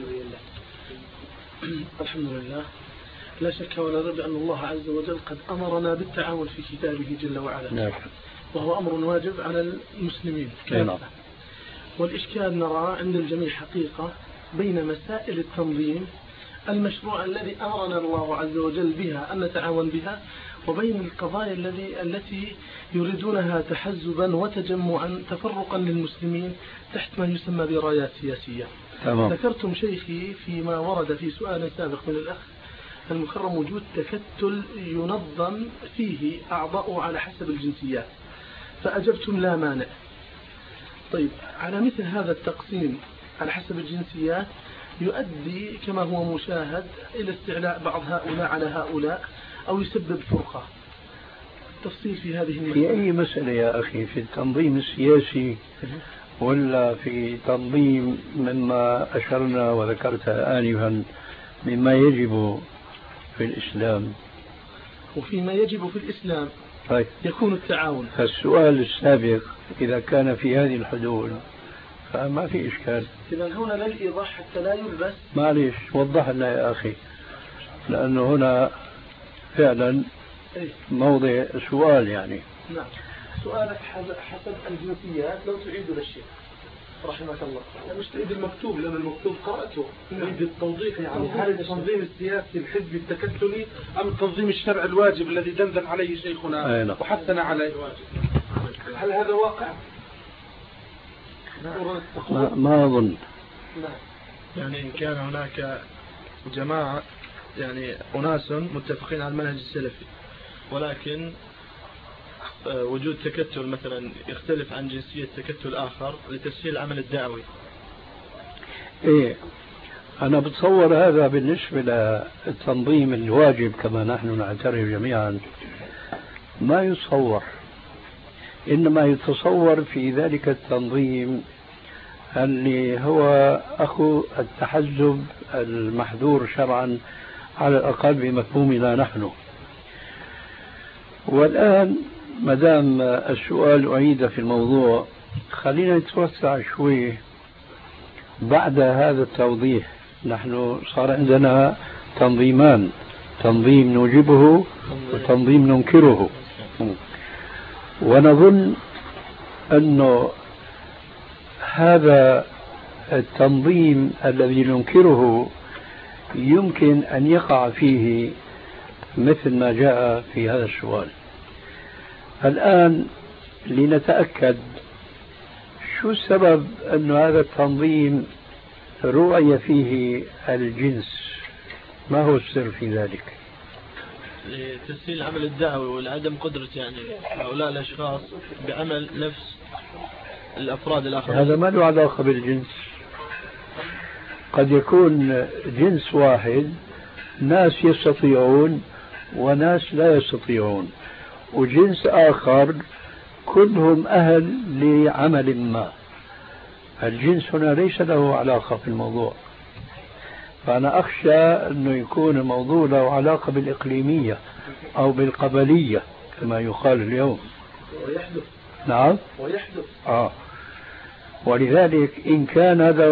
الحمد لله. لا شك ولا ريب أن الله عز وجل قد أمرنا بالتعاون في كتابه جل وعلا. نعم. وهو أمر واجب على المسلمين. نعم. والإشكال نرى عند الجميع حقيقة بين مسائل التنظيم المشروع الذي أمرنا الله عز وجل بها أن نتعاون بها، وبين القضايا التي يريدونها تحزبا وتجمعا تفرقا للمسلمين تحت ما يسمى برايات سياسية. تمام. ذكرتم شيخي فيما ورد في سؤال سابق من الأخ المكرم وجود تكتل ينظم فيه أعضاء على حسب الجنسيات، فأجبتم لا مانع. طيب، على مثل هذا التقسيم على حسب الجنسيات يؤدي كما هو مشاهد إلى استعلاء بعض هؤلاء على هؤلاء أو يسبب فرقة. التفصيل في هذه المسألة في أي مسألة يا أخي؟ في التنظيم السياسي ولا في تنظيم مما أشرنا وذكرتها آنفا مما يجب في الإسلام؟ وفيما يجب في الإسلام طيب. يكون التعاون. فالسؤال السابق إذا كان في هذه الحدود فما في إشكال. إذا هنا للإيضاح حتى لا يلبس. معليش وضح لنا يا أخي، لأنه هنا فعلا موضع سؤال يعني. نعم. سؤالك حسب الجنسيات لو تعيد للشيخ رحمك الله. مش تعيد المكتوب لأن المكتوب قرأته. تعيد التوضيح يعني هل التنظيم السياسي الحزبي التكتلي أم التنظيم الشرعي الواجب الذي دندن عليه شيخنا وحثنا عليه؟ هل هذا واقع؟ ما أظن. يعني إن كان هناك جماعة يعني أناس متفقين على المنهج السلفي، ولكن وجود تكتل مثلا يختلف عن جنسية تكتل آخر لتسهيل العمل الدعوي. إيه، أنا بتصور هذا بالنسبة للتنظيم الواجب كما نحن نعترف جميعا ما يتصور، إنما يتصور في ذلك التنظيم اللي هو أخو التحزب المحذور شرعا على الأقل بمفهومنا نحن. والآن مدام السؤال أعيد في الموضوع خلينا نتوسع شوي بعد هذا التوضيح. نحن صار عندنا تنظيمان، تنظيم نوجبه وتنظيم ننكره، ونظن أنه هذا التنظيم الذي ننكره يمكن أن يقع فيه مثل ما جاء في هذا السؤال. الآن لنتأكد شو السبب أن هذا التنظيم رؤي فيه الجنس، ما هو السر في ذلك؟ لتسهيل العمل الدعوي ولعدم قدرة يعني هؤلاء الأشخاص بعمل نفس الأفراد الآخرين. هذا ما له علاقة بالجنس. قد يكون جنس واحد ناس يستطيعون وناس لا يستطيعون، وجنس آخر كلهم أهل لعمل ما. الجنس هنا ليس له علاقة في الموضوع، فأنا أخشى أنه يكون الموضوع له علاقة بالإقليمية أو بالقبلية كما يقال اليوم. ويحدث. نعم ويحدث. ولذلك إن كان هذا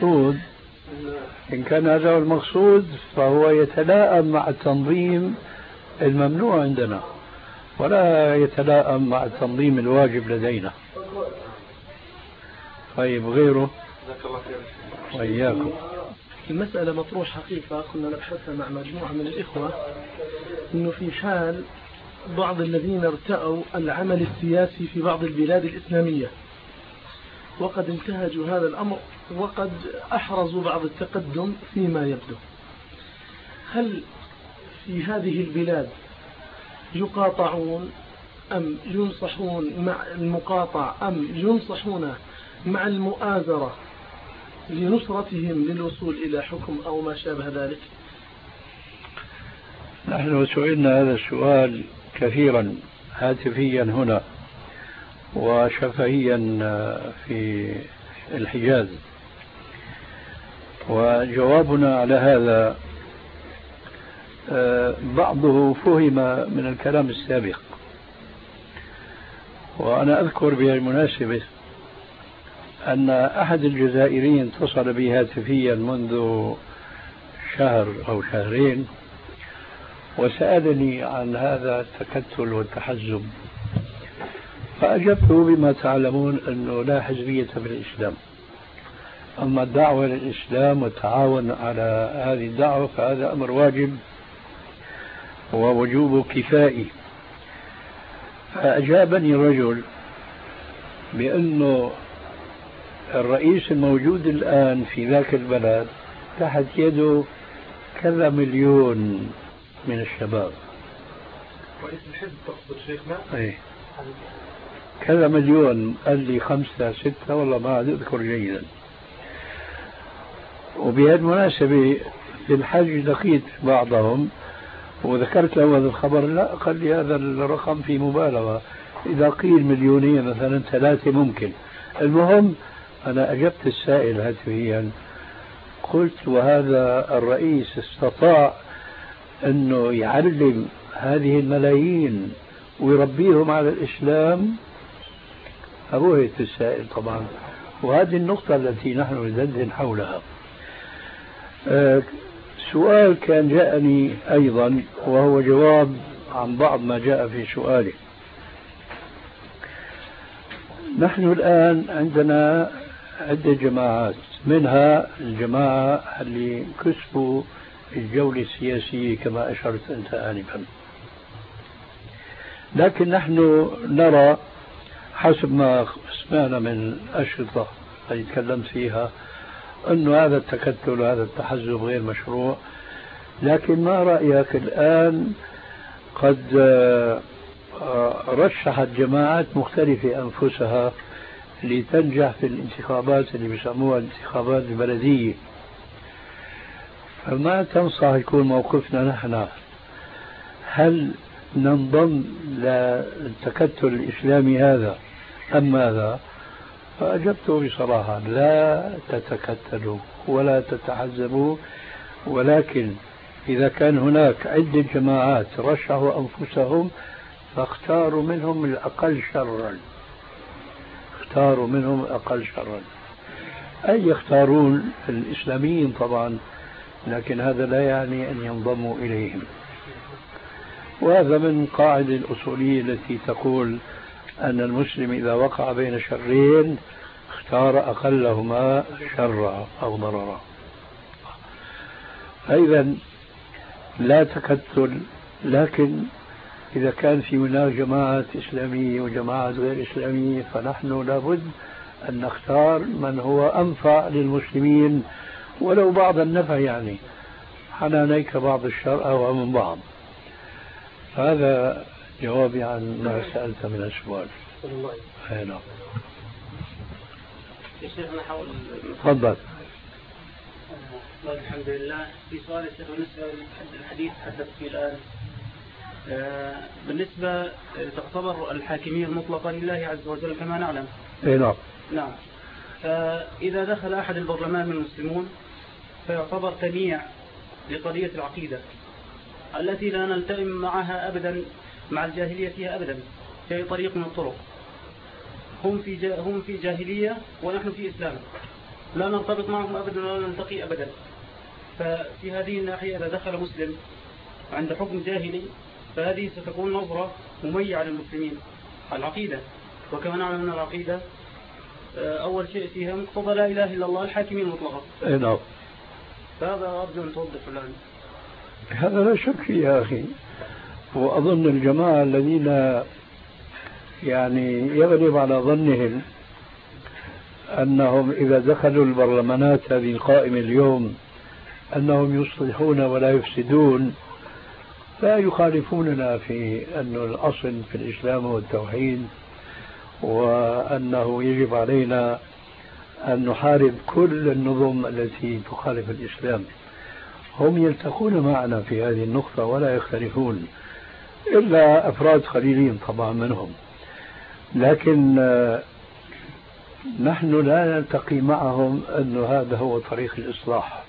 هو المقصود فهو يتلائم مع التنظيم الممنوع عندنا ولا يتلائم مع التنظيم الواجب لدينا. طيب غيره؟ وإياكم. المسألة مطروح حقيقة كنا نبحثها مع مجموعة من الإخوة، إنه في حال بعض الذين ارتأوا العمل السياسي في بعض البلاد الإسلامية وقد انتهجوا هذا الأمر وقد أحرزوا بعض التقدم فيما يبدو، هل في هذه البلاد يقاطعون أم ينصحون مع المقاطع أم ينصحون مع المؤازرة لنصرتهم للوصول إلى حكم أو ما شابه ذلك؟ نحن سئلنا هذا السؤال كثيرا هاتفيا هنا وشفهيا في الحجاز، وجوابنا على هذا بعضه فهم من الكلام السابق. وأنا أذكر بهالمناسبة أن أحد الجزائريين اتصل بي هاتفيا منذ شهر أو شهرين وسألني عن هذا التكتل والتحزب، فأجبته بما تعلمون أنه لا حزبية في الإسلام، أما الدعوة للإسلام والتعاون على هذه الدعوة فهذا أمر واجب ووجوبه كفائي. فأجابني رجل بأنه الرئيس الموجود الآن في ذاك البلد تحت يده كذا مليون من الشباب. رئيس الحزب تقصد شيخنا؟ ايه كذا مليون، قال لي 5 6 والله ما أذكر جيدا. وبهالمناسبة في الحج لقيت بعضهم وذكرت له هذا الخبر، لا قال لي هذا الرقم في مبالغة، إذا قيل 2 مثلا 3 ممكن. المهم أنا أجبت السائل هاتفيا قلت وهذا الرئيس استطاع أنه يعلم هذه الملايين ويربيهم على الإسلام؟ أبوهت السائل طبعا، وهذه النقطة التي نحن ندندن حولها. سؤال كان جاءني أيضا وهو جواب عن بعض ما جاء في سؤالي. نحن الآن عندنا عدة جماعات، منها الجماعة اللي كسبوا الجولة السياسية كما أشرت أنت آنفا، لكن نحن نرى حسب ما سمعنا من الأشرطة اللي تكلمت فيها أن هذا التكتل وهذا التحزب غير مشروع. لكن ما رأيك الآن قد رشحت جماعات مختلفة أنفسها لتنجح في الانتخابات اللي بيسموها الانتخابات البلدية، فما تنصح يكون موقفنا نحن؟ هل ننضم للتكتل الإسلامي هذا أم ماذا؟ فأجبته بصراحة لا تتكتلوا ولا تتحزبوا، ولكن إذا كان هناك عدة جماعات رشحوا أنفسهم فاختاروا منهم الأقل شرا، اختاروا منهم الأقل شرا، أي يختارون الإسلاميين طبعا، لكن هذا لا يعني أن ينضموا إليهم. وهذا من قاعدة الأصولية التي تقول أن المسلم إذا وقع بين شرين اختار أقلهما شرا أو ضررا. أيضا لا تكتل، لكن إذا كان في هناك جماعات إسلامية وجماعات غير إسلامية فنحن لابد أن نختار من هو أنفع للمسلمين ولو بعض النفع، يعني حنانيك بعض الشر أو من بعض. هذا جوابي عن ما سألت من السؤال. نعم. يا شيخ أنا حاول. تفضل. الحمد لله. في سؤال يا شيخ بالنسبة للحديث تحدث فيه الآن، بالنسبة تعتبر الحاكمية المطلقة لله عز وجل كما نعلم. نعم. نعم. فإذا دخل أحد البرلمان من المسلمون فيعتبر تمييع لقضية العقيدة التي لا نلتئم معها أبدا، مع الجاهلية فيها أبدا في أي طريق من الطرق. هم في جاهلية ونحن في إسلام، لا نرتبط معهم أبدا ولا نلتقي أبدا. ففي هذه الناحية إذا دخل مسلم عند حكم جاهلي فهذه ستكون نظرة مميعة للمسلمين على العقيدة، وكما نعلم أن العقيدة أول شيء فيها مقتضى لا إله إلا الله الحاكمين المطلقة. نعم. فهذا أرجو أن توضح الآن. هذا لا شك فيه يا أخي، وأظن الجماعة الذين يعني يغلب على ظنهم أنهم إذا دخلوا البرلمانات هذه القائمة اليوم أنهم يصلحون ولا يفسدون، لا يخالفوننا في أن الأصل في الإسلام هو التوحيد، وأنه يجب علينا أن نحارب كل النظم التي تخالف الإسلام. هم يلتقون معنا في هذه النقطة ولا يختلفون، إلا أفراد قليلين طبعا منهم، لكن نحن لا نلتقي معهم أن هذا هو طريق الإصلاح.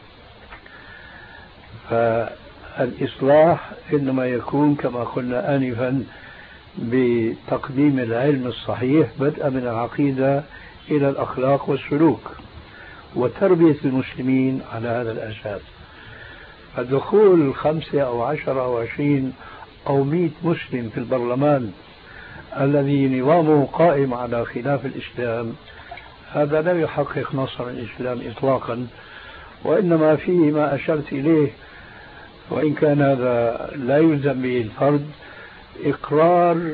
فالإصلاح إنما يكون كما قلنا آنفا بتقديم العلم الصحيح بدءا من العقيدة إلى الأخلاق والسلوك وتربية المسلمين على هذا الأساس. فدخول 5 أو 10 أو 20 أو 100 مسلم في البرلمان الذي نظامه قائم على خلاف الإسلام هذا لا يحقق نصر الإسلام إطلاقا، وإنما فيه ما أشرت إليه، وإن كان هذا لا يلزم به الفرد، إقرار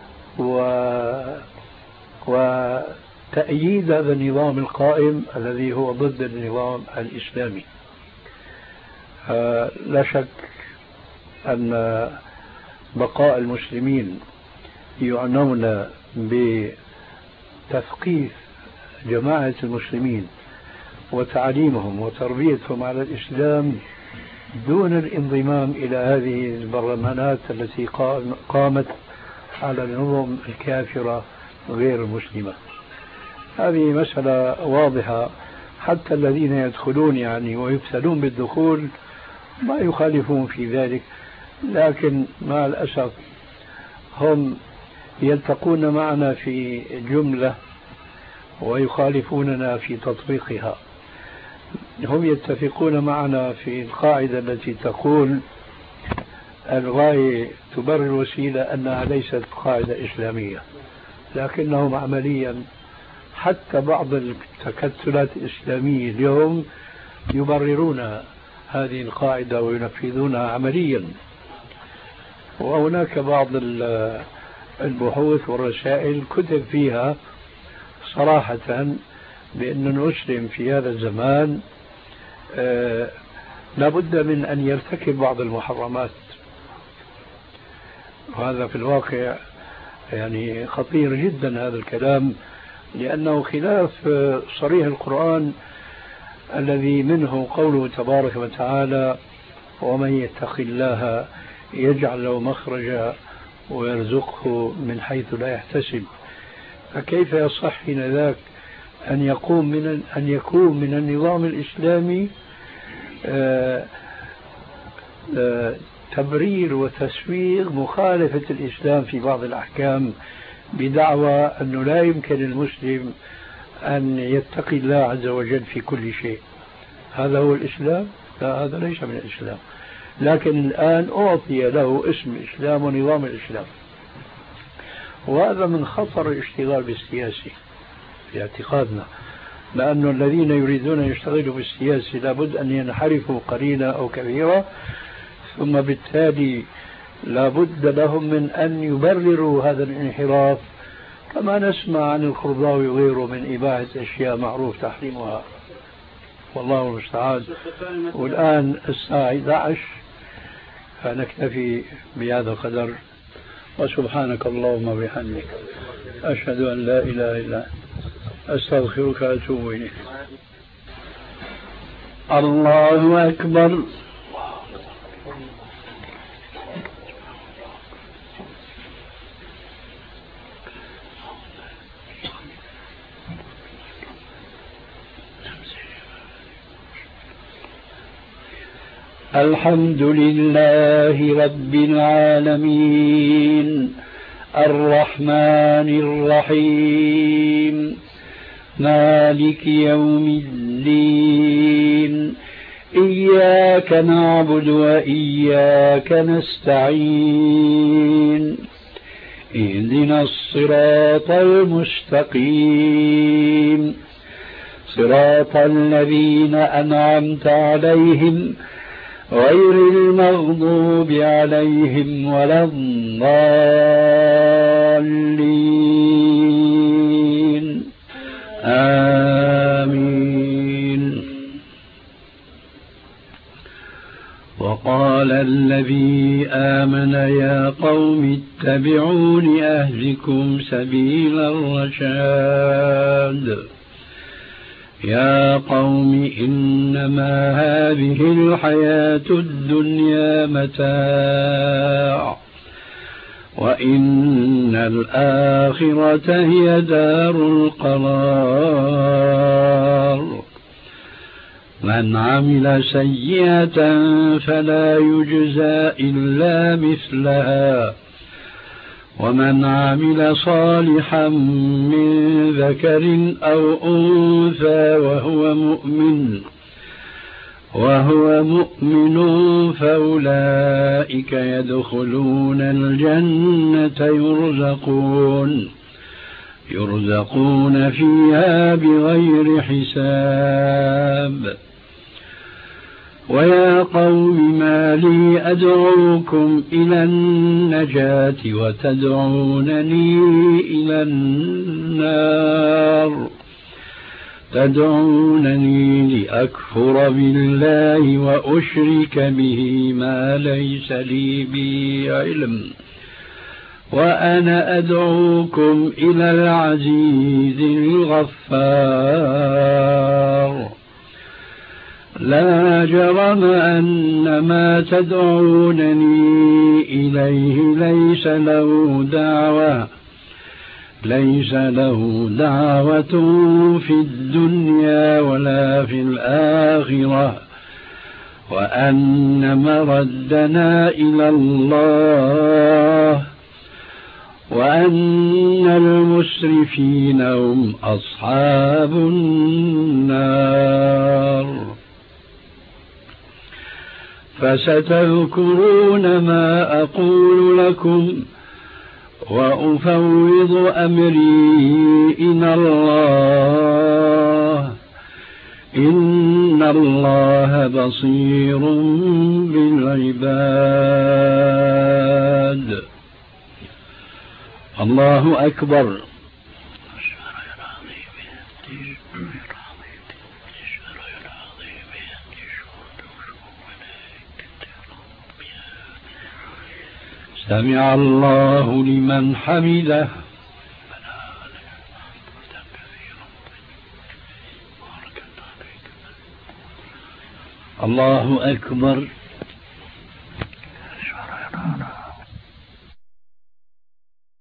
وتأييد هذا النظام القائم الذي هو ضد النظام الإسلامي. لا شك أن بقاء المسلمين يعنون بتثقيف جماعة المسلمين وتعليمهم وتربيتهم على الإسلام دون الانضمام إلى هذه البرلمانات التي قامت على النظم الكافرة غير المسلمة. هذه مسألة واضحة، حتى الذين يدخلون يعني ويفتنون بالدخول ما يخالفون في ذلك، لكن مع الأسف هم يلتقون معنا في جملة ويخالفوننا في تطبيقها. هم يتفقون معنا في القاعدة التي تقول الغاية تبرر الوسيلة أنها ليست قاعدة إسلامية، لكنهم عمليا حتى بعض التكتلات الإسلامية اليوم يبررون هذه القاعدة وينفذونها عمليا. وهناك بعض البحوث والرسائل كتب فيها صراحة بأن المسلم في هذا الزمان لابد من أن يرتكب بعض المحرمات، وهذا في الواقع يعني خطير جدا هذا الكلام، لأنه خلاف صريح القرآن الذي منه قوله تبارك وتعالى ومن يتق الله يجعل له مخرجا ويرزقه من حيث لا يحتسب. فكيف يصح حين ذاك أن يكون من النظام الإسلامي تبرير وتسويغ مخالفة الإسلام في بعض الأحكام بدعوى أنه لا يمكن المسلم أن يتقي الله عز وجل في كل شيء. هذا هو الإسلام؟ لا، هذا ليس من الإسلام، لكن الآن أعطي له اسم الإسلام ونظام الإسلام، وهذا من خطر الاشتغال بالسياسة في اعتقادنا، لأن الذين يريدون أن يشتغلوا بالسياسة لابد أن ينحرفوا قليلا أو كبيرا، ثم بالتالي لا بد لهم من أن يبرروا هذا الانحراف، كما نسمع عن القرضاوي وغيره من إباحة أشياء معروف تحريمها، والله المستعان. والآن الساعة 11، فنكتفي بهذا القدر، وسبحانك اللهم وبحمدك أشهد أن لا إله إلا أنت أستغفرك وأتوب إليك. الله أكبر. الحمد لله رب العالمين الرحمن الرحيم مالك يوم الدين إياك نعبد وإياك نستعين اهدنا الصراط المستقيم صراط الذين أنعمت عليهم غير المغضوب عليهم ولا الضالين آمين. وقال الذي آمن يا قوم اتبعون أهدكم سبيل الرشاد. يا قوم إنما هذه الحياة الدنيا متاع وإن الآخرة هي دار القرار. من عمل سيئة فلا يجزى إلا مثلها ومن عمل صالحا من ذكر أو أنثى وهو مؤمن فأولئك يدخلون الجنة يرزقون فيها بغير حساب. ويا قوم ما لي أدعوكم إلى النجاة وتدعونني إلى النار. تدعونني لأكفر بالله وأشرك به ما ليس لي به علم وأنا أدعوكم إلى العزيز الغفار. لا جرم أن ما تدعونني إليه ليس له دعوة في الدنيا ولا في الآخرة وأن مردنا إلى الله وأن المسرفين هم أصحاب النار. فستذكرون ما أقول لكم وأفوض أمري إلى الله إن الله بصير بالعباد. الله أكبر. سمع الله لمن حمده. الله أكبر.